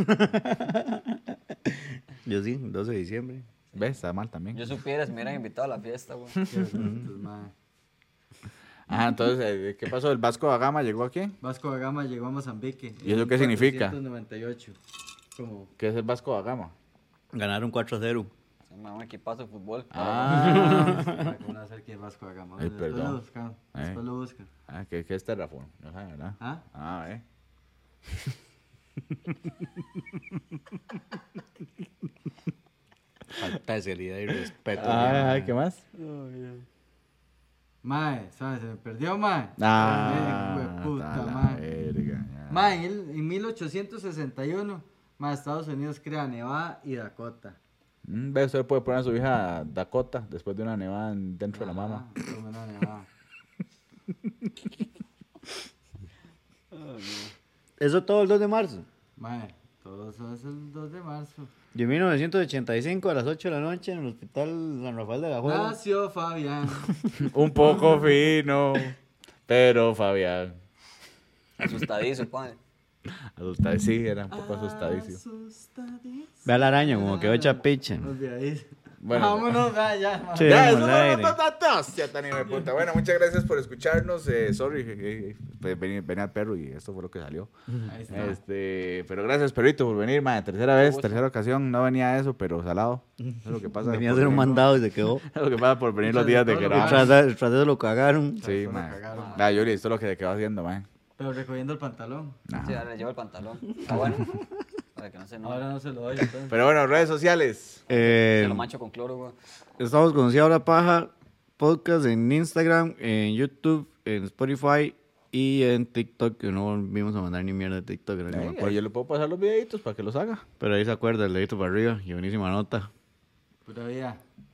Yo sí, doce de diciembre. ¿Ves? Está mal también. Yo supiera, si me hubieran invitado a la fiesta, güey. Qué gustos, mae. Ah, entonces, eh, ¿qué pasó? ¿El Vasco da Gama llegó aquí? Vasco da Gama llegó a Mozambique. ¿Y eso qué significa? mil cuatrocientos noventa y ocho. Como... ¿Qué es el Vasco da Gama? Ganaron cuatro a cero. Se me da un equipazo de fútbol. Ah, Mae, ¿cómo va a ser que es Vasco da Gama? Ay, Después perdón. lo buscan. Eh. Después lo buscan. ah ¿qué, ¿qué es Terrafón? No sabe, ¿verdad? ¿Ah? Ah, eh. Falta de seriedad y respeto. Ay, ¿qué más? Mae, ¿sabes? Se me perdió, mae. Ah, Eh, hijo de puta, está la mae. verga, ya. Mae, en, el- en mil ochocientos sesenta y uno, mae, Estados Unidos crea Nevada y Dakota. Mm, ve, usted puede poner a su hija Dakota después de una nevada en- dentro de la mama. Ah, toma una Nevada. Eso todo el dos de marzo. Mae, todo eso es el dos de marzo. Y en mil novecientos ochenta y cinco a las ocho de la noche en el hospital San Rafael de la Juega. Nació Fabián. Un poco fino, pero Fabián. Asustadizo, padre. Asustado, sí, era un poco asustadísimo. Asustadísimo. Ve a la araña como quedó hecha picha. Olvidadísimo. Bueno. Vámonos, vaya, ya. mae. Sí, Ya, vamos eso al no aire. no, no, no, ya tan hijo de puta. Bueno, muchas gracias por escucharnos. Eh, sorry, eh, eh, pues, venía, venía el perro y esto fue lo que salió. Ahí está. Este, pero gracias, perrito, por venir, ma. Tercera vez, tercera ocasión. No venía eso, pero salado. Eso es lo que pasa. Venía a por hacer un venir- mandado y se quedó. Es lo que pasa por venir los días de Todo lo que que Y grabamos. tras, de- tras de eso lo cagaron. Sí, Eso lo ma. cagaron, ma. La Yuri, esto es lo que se quedó haciendo, ma. Pero recogiendo el pantalón. Ajá. Sí, ahora le llevo el pantalón. Está bueno. Para que no se note. Ahora no se lo doy, entonces. Pero bueno, redes sociales. Eh, Se lo mancho con cloro, güey. estamos con Ciabra Paja Podcast en Instagram, en YouTube, en Spotify y en TikTok. Que no vimos a mandar ni mierda de TikTok. No me Eh, acuerdo. yo le puedo pasar los videitos para que los haga. Pero ahí se acuerda el dedito para arriba y buenísima nota. Pura vida.